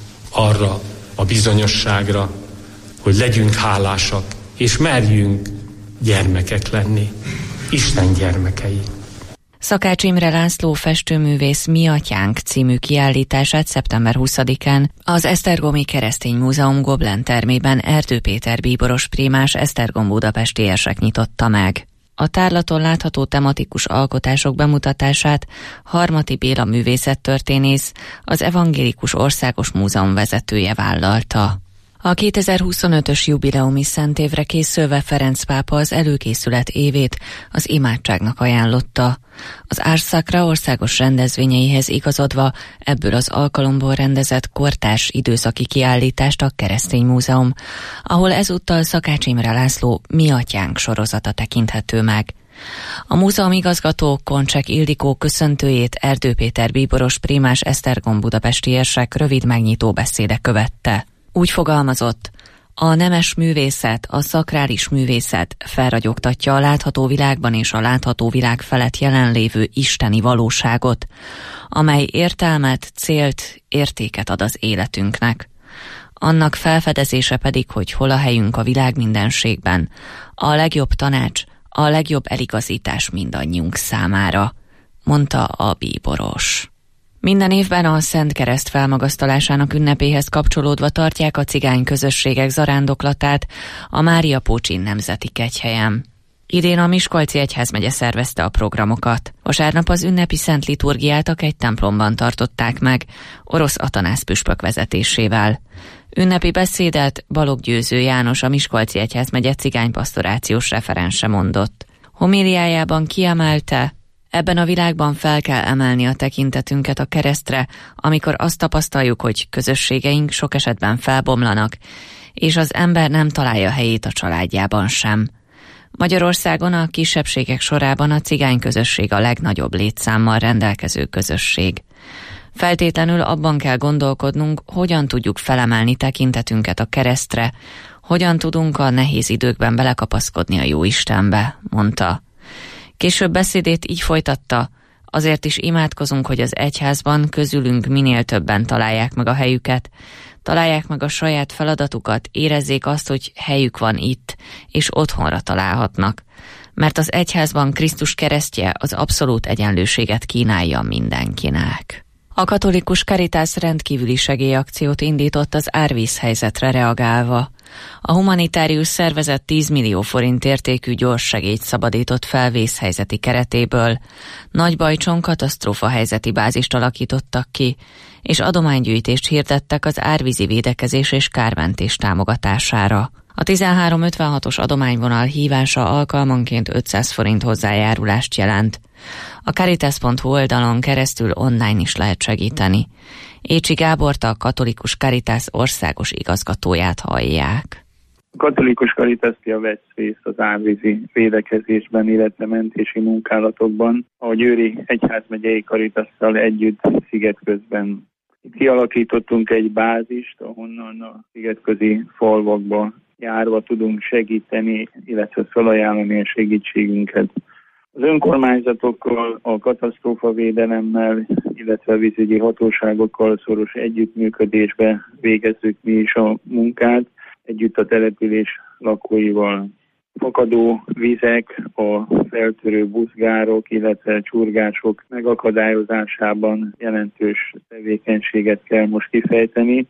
arra a bizonyosságra, hogy legyünk hálásak, és merjünk gyermekek lenni, Isten gyermekei. Szakács Imre László festőművész Mi Atyánk című kiállítását szeptember huszadikán az Esztergomi Keresztény Múzeum Goblen termében Erdő Péter bíboros prímás Esztergom budapesti érsek nyitotta meg. A tárlaton látható tematikus alkotások bemutatását Harmati Béla művészettörténész, az Evangélikus Országos Múzeum vezetője vállalta. A kétezer-huszonötös jubileumi szentévre készülve Ferenc pápa az előkészület évét az imádságnak ajánlotta. Az Ars Sacra országos rendezvényeihez igazodva ebből az alkalomból rendezett kortárs időszaki kiállítást a Keresztény Múzeum, ahol ezúttal Szakács Imre László Mi Atyánk sorozata tekinthető meg. A múzeum igazgató Koncsek Ildikó köszöntőjét Erdő Péter bíboros prímás Esztergom budapesti érsek rövid megnyitó beszéde követte. Úgy fogalmazott, a nemes művészet, a szakrális művészet felragyogtatja a látható világban és a látható világ felett jelenlévő isteni valóságot, amely értelmet, célt, értéket ad az életünknek. Annak felfedezése pedig, hogy hol a helyünk a világ mindenségben, a legjobb tanács, a legjobb eligazítás mindannyiunk számára, mondta a bíboros. Minden évben a Szent Kereszt felmagasztalásának ünnepéhez kapcsolódva tartják a cigány közösségek zarándoklatát a Mária Pócsin Nemzeti Kegyhelyen. Idén a Miskolci Egyházmegye szervezte a programokat. Vasárnap az ünnepi szent liturgiát a Kegy templomban tartották meg, Orosz Atanász püspök vezetésével. Ünnepi beszédet Balogh Győző János, a Miskolci Egyházmegye cigánypastorációs referense mondott. Homéliájában kiemelte, ebben a világban fel kell emelni a tekintetünket a keresztre, amikor azt tapasztaljuk, hogy közösségeink sok esetben felbomlanak, és az ember nem találja helyét a családjában sem. Magyarországon a kisebbségek sorában a cigány közösség a legnagyobb létszámmal rendelkező közösség. Feltétlenül abban kell gondolkodnunk, hogyan tudjuk felemelni tekintetünket a keresztre, hogyan tudunk a nehéz időkben belekapaszkodni a Jóistenbe, mondta. Később beszédét így folytatta, azért is imádkozunk, hogy az egyházban közülünk minél többen találják meg a helyüket, találják meg a saját feladatukat, érezzék azt, hogy helyük van itt, és otthonra találhatnak, mert az egyházban Krisztus keresztje az abszolút egyenlőséget kínálja mindenkinek. A katolikus Caritas rendkívüli segélyakciót indított az árvízhelyzetre reagálva. A humanitárius szervezet tíz millió forint értékű gyors segélyt szabadított fel vészhelyzeti keretéből. Nagybajcson katasztrófahelyzeti bázist alakítottak ki, és adománygyűjtést hirdettek az árvízi védekezés és kármentés támogatására. A tizenhárom ötvenhatos adományvonal hívása alkalmanként ötszáz forint hozzájárulást jelent. A Caritas pont hu oldalon keresztül online is lehet segíteni. Écsi Gábort, a Katolikus Caritas országos igazgatóját hallják. A Katolikus Caritas-ja vesz részt az árvízi védekezésben, illetve mentési munkálatokban. A Győri Egyházmegyei Caritas-szal együtt Szigetközben Kialakítottunk egy bázist, ahonnan a szigetközi falvakba járva tudunk segíteni, illetve felajánlani a segítségünket. Az önkormányzatokkal, a katasztrófavédelemmel, illetve a vízügyi hatóságokkal szoros együttműködésbe végezzük mi is a munkát, együtt a település lakóival. Fakadó vizek, a feltörő buzgárok, illetve csurgások megakadályozásában jelentős tevékenységet kell most kifejteni.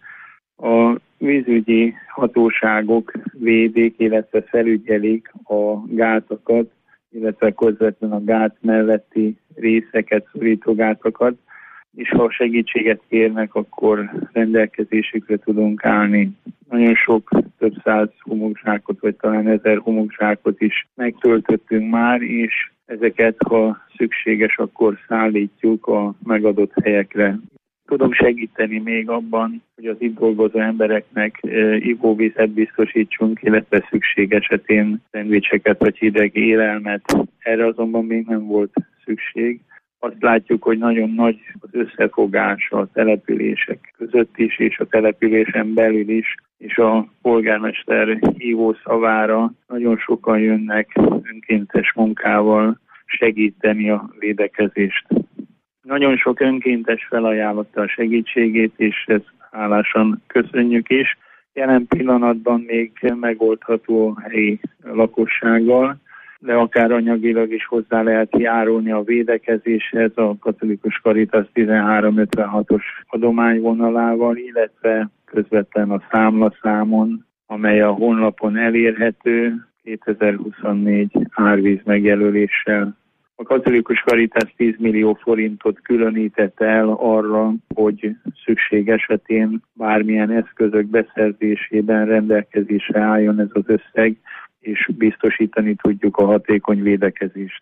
A vízügyi hatóságok védik, illetve felügyelik a gátakat, illetve közvetlenül a gát melletti részeket, szorító gátakat, és ha segítséget kérnek, akkor rendelkezésükre tudunk állni. Nagyon sok, több száz homokzsákot, vagy talán ezer homokzsákot is megtöltöttünk már, és ezeket, ha szükséges, akkor szállítjuk a megadott helyekre. Tudom segíteni még abban, hogy az itt dolgozó embereknek ivóvizet biztosítsunk, illetve szükség esetén szendvicseket vagy hideg élelmet. Erre azonban még nem volt szükség. Azt látjuk, hogy nagyon nagy az összefogás a települések között is, és a településen belül is, és a polgármester hívó szavára nagyon sokan jönnek önkéntes munkával segíteni a védekezést. Nagyon sok önkéntes felajánlotta a segítségét, és ezt hálásan köszönjük is. Jelen pillanatban még megoldható a helyi lakossággal, de akár anyagilag is hozzá lehet járulni a védekezéshez a Katolikus Caritas tizenhárom ötvenhatos adományvonalával, illetve közvetlen a számlaszámon, amely a honlapon elérhető kétezer-huszonnégy árvíz megjelöléssel. A Katolikus Caritas tíz millió forintot különített el arra, hogy szükség esetén bármilyen eszközök beszerzésében rendelkezésre álljon ez az összeg, és biztosítani tudjuk a hatékony védekezést.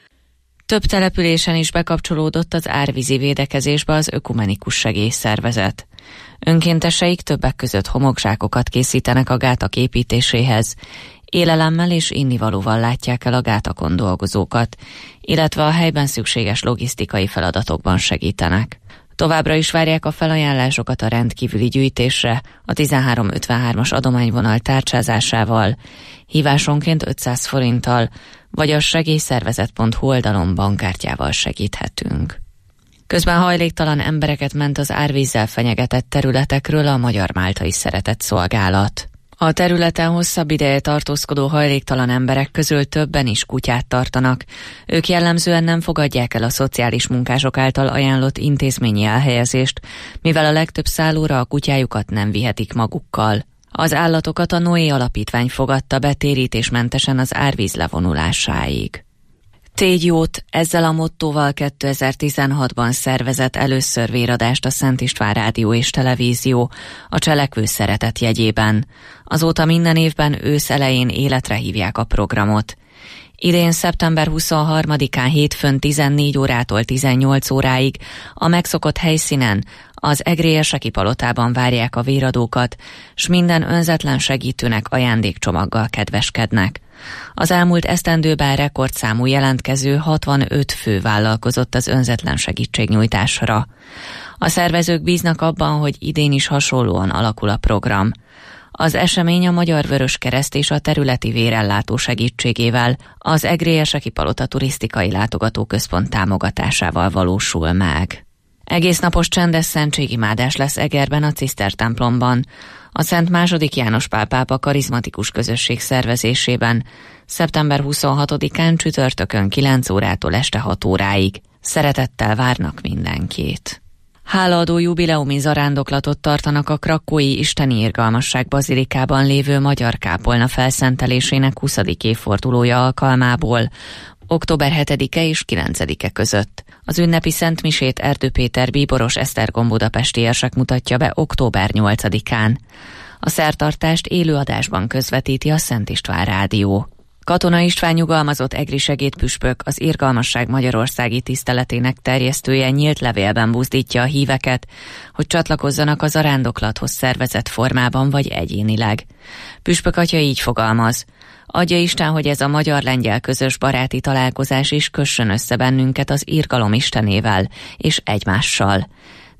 Több településen is bekapcsolódott az árvízi védekezésbe az Ökumenikus Segélyszervezet. Önkénteseik többek között homokzsákokat készítenek a gátak építéséhez, élelemmel és innivalóval látják el a gátakon dolgozókat, illetve a helyben szükséges logisztikai feladatokban segítenek. Továbbra is várják a felajánlásokat a rendkívüli gyűjtésre, a tizenhárom ötvenhármas adományvonal tárcsázásával, hívásonként ötszáz forinttal, vagy a segélyszervezet pont hu oldalon bankkártyával segíthetünk. Közben hajléktalan embereket ment az árvízzel fenyegetett területekről a Magyar Máltai Szeretett Szolgálat. A területen hosszabb ideje tartózkodó hajléktalan emberek közül többen is kutyát tartanak. Ők jellemzően nem fogadják el a szociális munkások által ajánlott intézményi elhelyezést, mivel a legtöbb szállóra a kutyájukat nem vihetik magukkal. Az állatokat a Noé Alapítvány fogadta be térítésmentesen az árvíz levonulásáig. Tégy jót, ezzel a mottóval kétezer-tizenhatban szervezett először véradást a Szent István Rádió és Televízió a Cselekvő Szeretet jegyében. Azóta minden évben ősz elején életre hívják a programot. Idén szeptember huszonharmadikán hétfőn tizennégy órától tizennyolc óráig a megszokott helyszínen, az Egrélyeseki palotában várják a véradókat, s minden önzetlen segítőnek ajándékcsomaggal kedveskednek. Az elmúlt esztendőben rekordszámú jelentkező hatvanöt fő vállalkozott az önzetlen segítségnyújtásra. A szervezők bíznak abban, hogy idén is hasonlóan alakul a program. Az esemény a Magyar Vöröskereszt és a területi vérellátó segítségével az Egrélyeseki Palota turisztikai látogatóközpont támogatásával valósul meg. Egész napos csendes szentségimádás lesz Egerben a Cisztertemplomban, a Szent második János Pál pápa karizmatikus közösség szervezésében szeptember huszonhatodikán csütörtökön kilenc órától este hat óráig. Szeretettel várnak mindenkit. Hálaadó jubileumi zarándoklatot tartanak a krakói Isteni Irgalmasság bazilikában lévő magyar kápolna felszentelésének huszadik évfordulója alkalmából, október hetedike és kilencedike között. Az ünnepi szentmisét Erdő Péter bíboros Esztergom budapesti érsek mutatja be október nyolcadikán. A szertartást élőadásban közvetíti a Szent István Rádió. Katona István nyugalmazott egri segédpüspök, az Irgalmasság magyarországi tiszteletének terjesztője nyílt levélben buzdítja a híveket, hogy csatlakozzanak az zarándoklathoz szervezett formában vagy egyénileg. Püspök atya így fogalmaz: adja Isten, hogy ez a magyar-lengyel közös baráti találkozás is kössön össze bennünket az irgalom Istenével és egymással.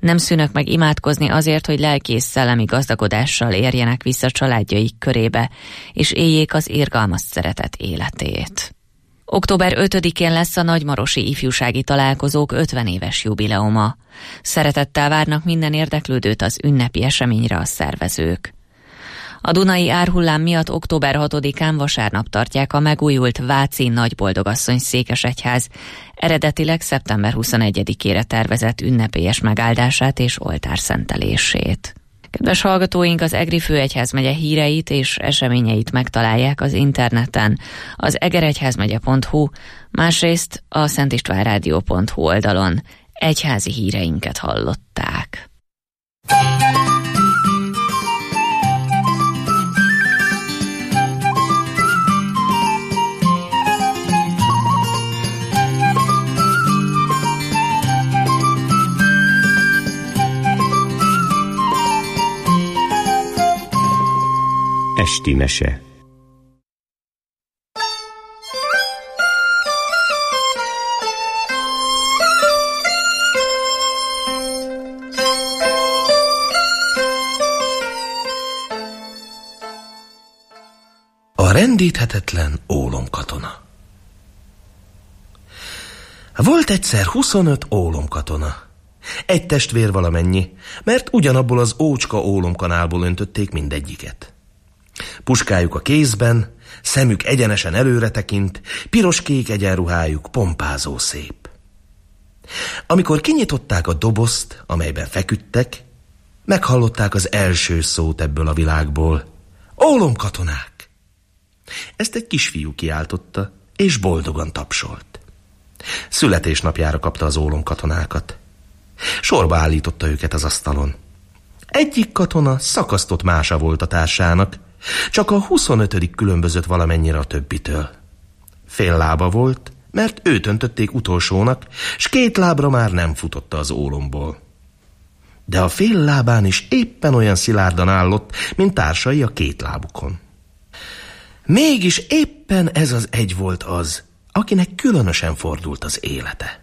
Nem szűnök meg imádkozni azért, hogy lelki és szellemi gazdagodással érjenek vissza családjaik körébe, és éljék az irgalmas szeretet életét. október ötödikén lesz a nagymarosi ifjúsági találkozók ötven éves jubileuma. Szeretettel várnak minden érdeklődőt az ünnepi eseményre a szervezők. A Dunai árhullám miatt október hatodikán vasárnap tartják a megújult Váci Nagyboldogasszony székesegyház eredetileg szeptember huszonegyedikére tervezett ünnepélyes megáldását és oltárszentelését. Kedves hallgatóink, az Egri főegyházmegye híreit és eseményeit megtalálják az interneten, az egeregyházmegye pont hu, másrészt a szentistvánrádió pont hu oldalon. Egyházi híreinket hallották. Esti mese. A rendíthetetlen ólomkatona. Volt egyszer huszonöt ólomkatona. Egy testvér valamennyi, mert ugyanabból az ócska ólomkanálból öntötték mindegyiket. Puskájuk a kézben, szemük egyenesen előre tekint, piros-kék egyenruhájuk pompázó szép. Amikor kinyitották a dobozt, amelyben feküdtek, meghallották az első szót ebből a világból. Ólomkatonák! Ezt egy kisfiú kiáltotta, és boldogan tapsolt. Születésnapjára kapta az ólomkatonákat. Sorba állította őket az asztalon. Egyik katona szakasztott mása volt a társának, csak a huszonötödik különbözött valamennyire a többitől. Fél lába volt, mert őt öntötték utolsónak, s két lábra már nem futotta az ólomból. De a fél lábán is éppen olyan szilárdan állott, mint társai a két lábukon. Mégis éppen ez az egy volt az, akinek különösen fordult az élete.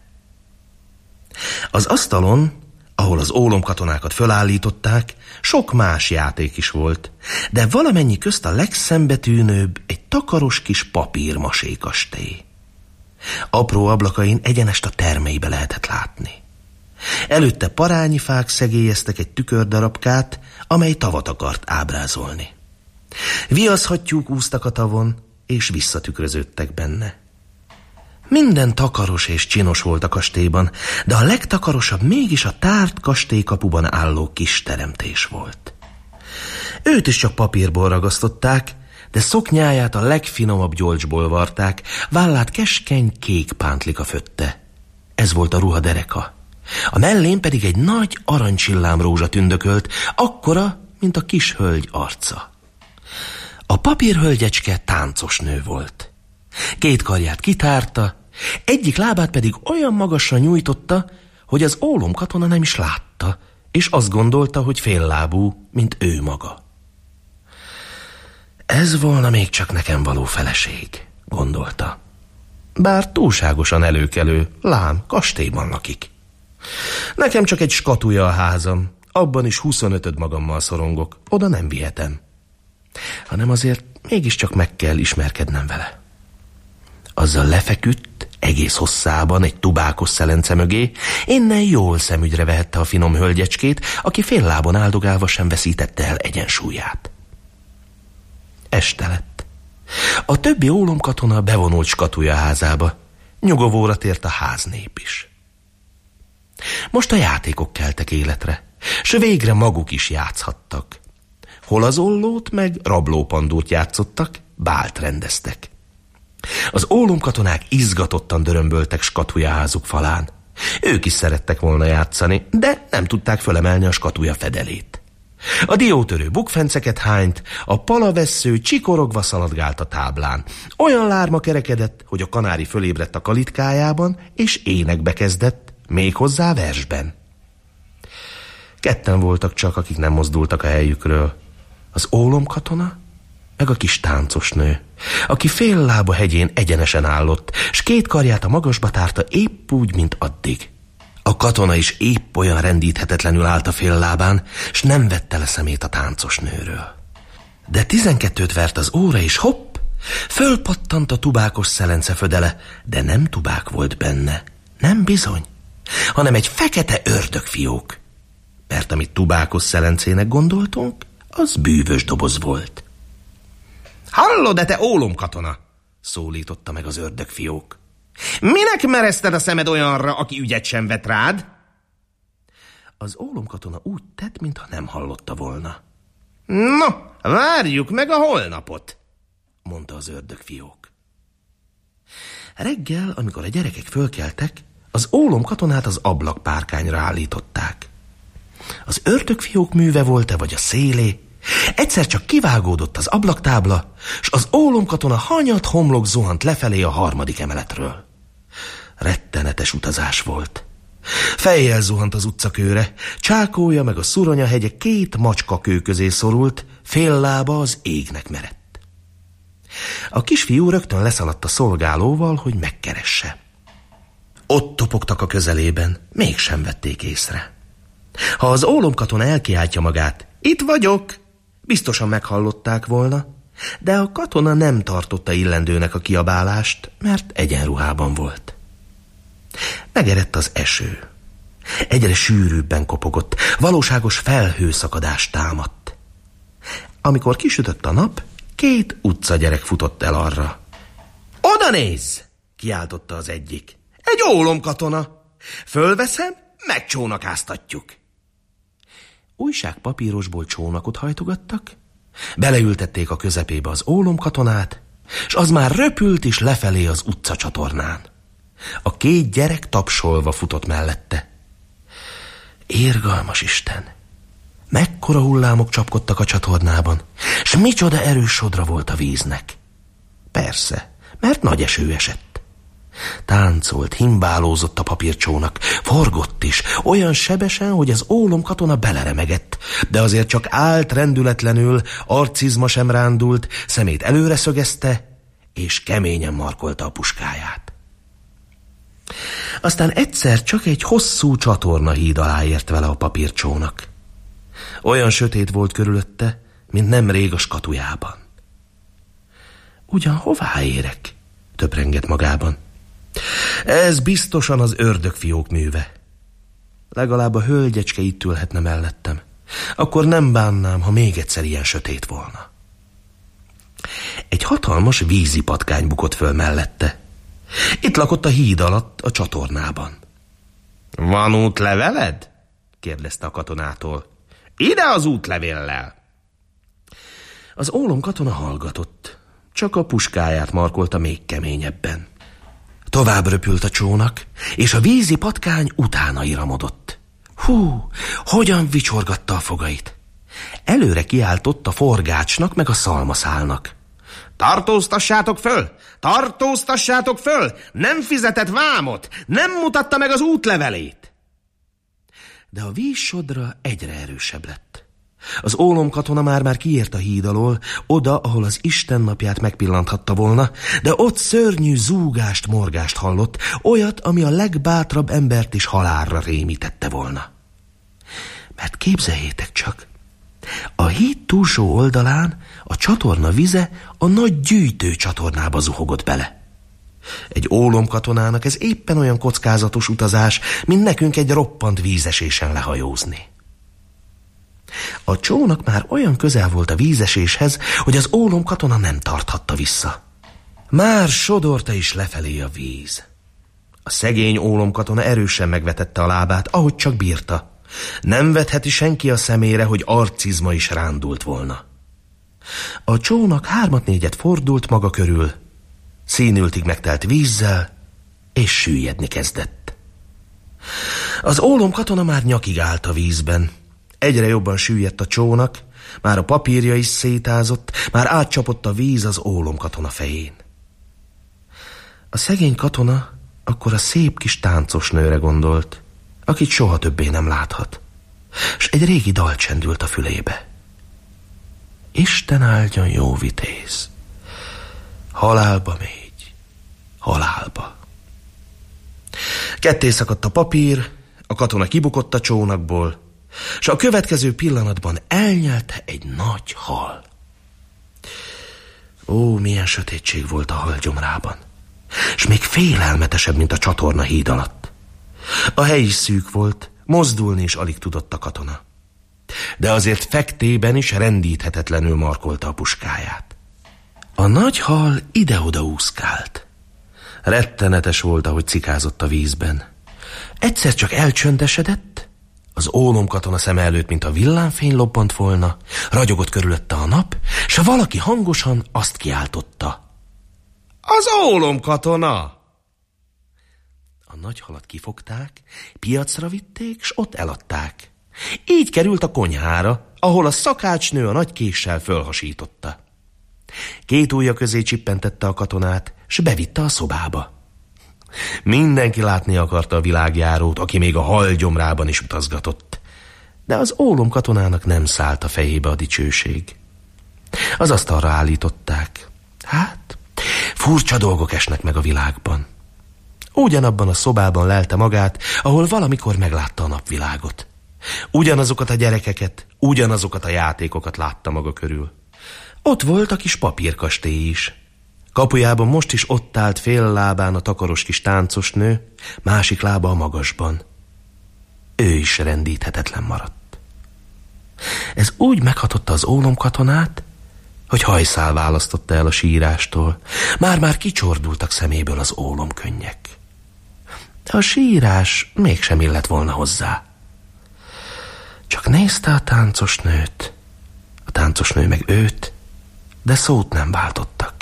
Az asztalon, ahol az ólomkatonákat fölállították, sok más játék is volt, de valamennyi közt a legszembetűnőbb egy takaros kis papírmasé kastély. Apró ablakain egyenest a termeibe lehetett látni. Előtte parányi fák szegélyeztek egy tükördarabkát, amely tavat akart ábrázolni. Viaszhattyúk úsztak a tavon, és visszatükröződtek benne. Minden takaros és csinos volt a kastélyban, de a legtakarosabb mégis a tárt kastélykapuban álló kis teremtés volt. Őt is csak papírból ragasztották, de szoknyáját a legfinomabb gyolcsból varták, vállát keskeny kék pántlika fötte. Ez volt a ruha dereka. A mellén pedig egy nagy aranycsillám rózsa tündökölt, akkora, mint a kis hölgy arca. A papírhölgyecske táncos nő volt. Két karját kitárta, egyik lábát pedig olyan magasra nyújtotta, hogy az ólomkatona nem is látta, és azt gondolta, hogy féllábú, mint ő maga. Ez volna még csak nekem való feleség, gondolta. Bár túlságosan előkelő, lám, kastélyban lakik. Nekem csak egy skatúja a házam, abban is huszonötöd magammal szorongok, oda nem vihetem. Hanem azért mégiscsak meg kell ismerkednem vele. Azzal lefeküdt, egész hosszában egy tubákos szelence mögé, innen jól szemügyre vehette a finom hölgyecskét, aki fél lábon áldogálva sem veszítette el egyensúlyát. Este lett. A többi ólomkatona bevonult skatúja házába, nyugovóra tért a háznép is. Most a játékok keltek életre, s végre maguk is játszhattak. Hol az ollót meg rablópandót játszottak, bált rendeztek. Az ólomkatonák izgatottan dörömböltek skatúja házuk falán. Ők is szerettek volna játszani, de nem tudták fölemelni a skatúja fedelét. A diótörő bukfenceket hányt, a palavessző csikorogva szaladgált a táblán. Olyan lárma kerekedett, hogy a kanári fölébredt a kalitkájában, és énekbe kezdett, méghozzá versben. Ketten voltak csak, akik nem mozdultak a helyükről. Az ólomkatona, meg a kis táncos nő, aki fél lába hegyén egyenesen állott, s két karját a magasba tárta épp úgy, mint addig. A katona is épp olyan rendíthetetlenül állt a fél lábán, s nem vette le szemét a táncos nőről. De tizenkettőt vert az óra, és hopp, fölpattant a tubákos szelence födele, de nem tubák volt benne, nem bizony, hanem egy fekete ördögfiók. Mert amit tubákos szelencének gondoltunk, az bűvös doboz volt. Hallod-e, te ólomkatona? Szólította meg az ördögfiók. Minek merezted a szemed olyanra, aki ügyet sem vet rád? Az ólomkatona úgy tett, mintha nem hallotta volna. No, várjuk meg a holnapot, mondta az ördögfiók. Reggel, amikor a gyerekek fölkeltek, az ólomkatonát az ablakpárkányra állították. Az ördögfiók műve volt-e, vagy a szélé? Egyszer csak kivágódott az ablaktábla, s az ólomkatona hanyat homlok zuhant lefelé a harmadik emeletről. Rettenetes utazás volt. Fejjel zuhant az utcakőre, csákója meg a Szuronyahegye két macskakő közé szorult, fél lába az égnek merett. A kisfiú rögtön leszaladt a szolgálóval, hogy megkeresse. Ott topogtak a közelében, mégsem vették észre. Ha az ólomkatona elkiáltja magát, itt vagyok, biztosan meghallották volna, de a katona nem tartotta illendőnek a kiabálást, mert egyenruhában volt. Megerett az eső. Egyre sűrűbben kopogott, valóságos felhőszakadás támadt. Amikor kisütött a nap, két utcagyerek futott el arra. Oda nézz! Kiáltotta az egyik. Egy ólomkatona! Fölveszem, megcsónakáztatjuk. Újságpapírosból csónakot hajtogattak, beleültették a közepébe az ólomkatonát, s az már röpült is lefelé az utcacsatornán. A két gyerek tapsolva futott mellette. Irgalmas Isten! Mekkora hullámok csapkodtak a csatornában, s micsoda erős sodra volt a víznek. Persze, mert nagy eső esett. Táncolt, himbálózott a papírcsónak, forgott is, olyan sebesen, hogy az ólomkatona beleremegett, de azért csak állt rendületlenül, arcizma sem rándult, szemét előre szögezte, és keményen markolta a puskáját. Aztán egyszer csak egy hosszú csatornahíd alá ért vele a papírcsónak. Olyan sötét volt körülötte, mint nemrég a skatujában. Ugyan hová érek? Töprengett magában. Ez biztosan az ördögfiók műve. Legalább a hölgyecske itt ülhetne mellettem. Akkor nem bánnám, ha még egyszer ilyen sötét volna. Egy hatalmas vízipatkány bukott föl mellette. Itt lakott a híd alatt, a csatornában. Van útleveled? Kérdezte a katonától. Ide az útlevéllel! Az ólomkatona hallgatott. Csak a puskáját markolta még keményebben. Tovább röpült a csónak, és a vízi patkány utána iramodott. Hú, hogyan vicsorgatta a fogait. Előre kiáltott a forgácsnak meg a szalmaszálnak. Tartóztassátok föl! Tartóztassátok föl! Nem fizetett vámot! Nem mutatta meg az útlevelét! De a vízsodra egyre erősebb lett. Az ólomkatona már-már kiért a híd alól, oda, ahol az Isten napját megpillanthatta volna, de ott szörnyű zúgást, morgást hallott, olyat, ami a legbátrabb embert is halálra rémítette volna. Mert képzeljétek csak, a híd túlsó oldalán a csatorna vize a nagy gyűjtő csatornába zuhogott bele. Egy ólomkatonának ez éppen olyan kockázatos utazás, mint nekünk egy roppant vízesésen lehajózni. A csónak már olyan közel volt a vízeséshez, hogy az ólomkatona nem tarthatta vissza. Már sodorta is lefelé a víz. A szegény ólomkatona erősen megvetette a lábát, ahogy csak bírta. Nem vetheti senki a szemére, hogy arcizma is rándult volna. A csónak hármat-négyet fordult maga körül, színültig megtelt vízzel, és süllyedni kezdett. Az ólomkatona már nyakig állt a vízben. Egyre jobban süllyedt a csónak, már a papírja is szétázott, már átcsapott a víz az ólomkatona fején. A szegény katona akkor a szép kis táncos nőre gondolt, akit soha többé nem láthat, s egy régi dal csendült a fülébe. Isten áldjon jó vitéz, halálba mégy, halálba. Ketté szakadt a papír, A katona kibukott a csónakból, és a következő pillanatban elnyelte egy nagy hal. Ó, milyen sötétség volt a halgyomrában, és még félelmetesebb, mint a csatorna híd alatt. A hely is szűk volt, mozdulni is alig tudott a katona. De azért fektében is rendíthetetlenül markolta a puskáját. A nagy hal ide-oda úszkált. Rettenetes volt, ahogy cikázott a vízben. Egyszer csak elcsöndesedett, az ólomkatona szeme előtt, mint a villámfény lobbant volna, ragyogott körülötte a nap, s valaki hangosan azt kiáltotta: az ólomkatona! A nagy halat kifogták, piacra vitték, s ott eladták. Így került a konyhára, ahol a szakácsnő a nagy késsel fölhasította. Két ujja közé csippentette a katonát, s bevitte a szobába. Mindenki látni akarta a világjárót, aki még a halgyomrában is utazgatott. De az ólomkatonának nem szállt a fejébe a dicsőség. Az asztalra állították. Hát, furcsa dolgok esnek meg a világban. Ugyanabban a szobában lelte magát, ahol valamikor meglátta a napvilágot. Ugyanazokat a gyerekeket, ugyanazokat a játékokat látta maga körül. Ott volt a kis papírkastély is. Kapujában most is ott állt fél lábán a takaros kis táncosnő, másik lába a magasban. Ő is rendíthetetlen maradt. Ez úgy meghatotta az ólomkatonát, hogy hajszál választotta el a sírástól. Már-már kicsordultak szeméből az ólomkönnyek. De a sírás mégsem illett volna hozzá. Csak nézte a táncosnőt, a táncosnő meg őt, de szót nem váltottak.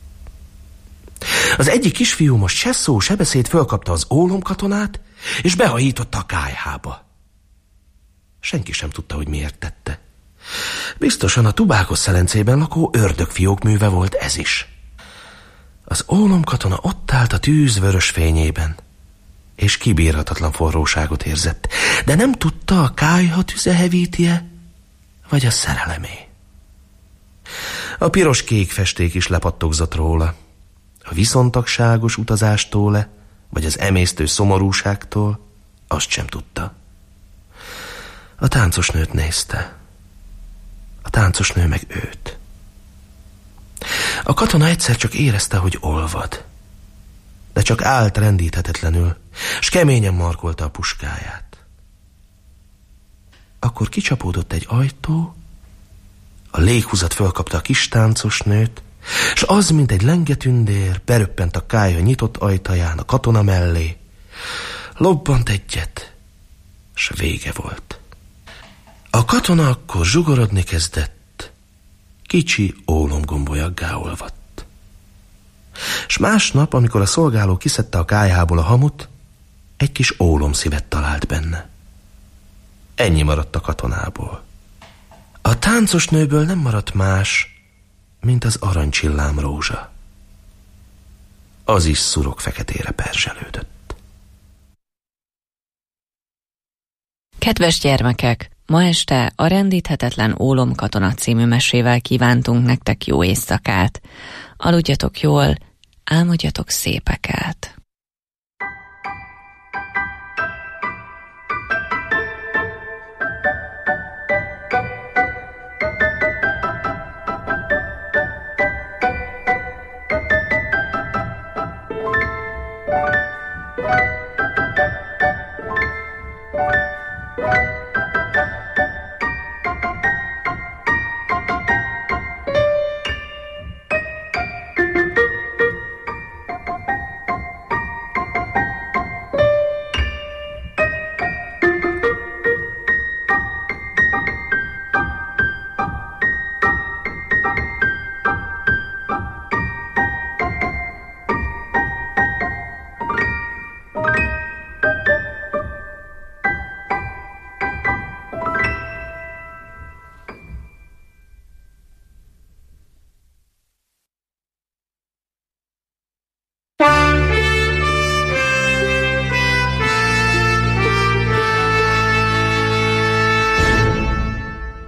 Az egyik kisfiú most se szó, se beszéd fölkapta az ólomkatonát, és behajította a kályhába. Senki sem tudta, hogy miért tette. Biztosan a tubákos szelencében lakó ördögfiók műve volt ez is. Az ólomkatona ott állt a tűz vörös fényében, és kibírhatatlan forróságot érzett, de nem tudta, a kályha tüze hevíti-e, vagy a szerelemé. A piros-kék festék is lepattogzott róla. A viszontagságos utazástól-e, vagy az emésztő szomorúságtól, azt sem tudta. A táncosnőt nézte. A táncosnő meg őt. A katona egyszer csak érezte, hogy olvad, de csak állt rendíthetetlenül, s keményen markolta a puskáját. Akkor kicsapódott egy ajtó, a léghúzat fölkapta a kis táncosnőt, s az, mint egy lengetündér, beröppent a kályha nyitott ajtaján a katona mellé, lobbant egyet, s vége volt. A katona akkor zsugorodni kezdett, kicsi ólomgombolyaggá olvadt. S másnap, amikor a szolgáló kiszedte a kályhából a hamut, egy kis ólomszívet talált benne. Ennyi maradt a katonából. A táncosnőből nem maradt más, mint az aranycsillám rózsa. Az is szurok feketére perzselődött. Kedves gyermekek! Ma este a Rendíthetetlen ólomkatona című mesével kívántunk nektek jó éjszakát. Aludjatok jól, álmodjatok szépeket.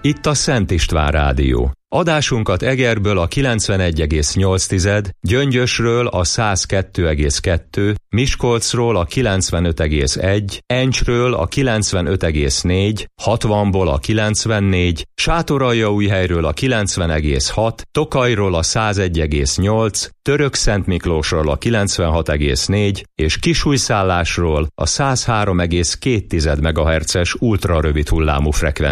Itt a Szent István Rádió. Adásunkat Egerből a kilencvenegy egész nyolc, Gyöngyösről a száz kettő egész kettő, Miskolcról a kilencvenöt egész egy, Encsről a kilencvenöt egész négy, hatvanból a kilencvennégy, Sátoraljaújhelyről a kilencven egész hat, Tokajról a száz egy egész nyolc, Törökszentmiklósról a kilencvenhat egész négy és Kisújszállásról a száz három egész két MHz-es ultrarövid hullámú frekvencián.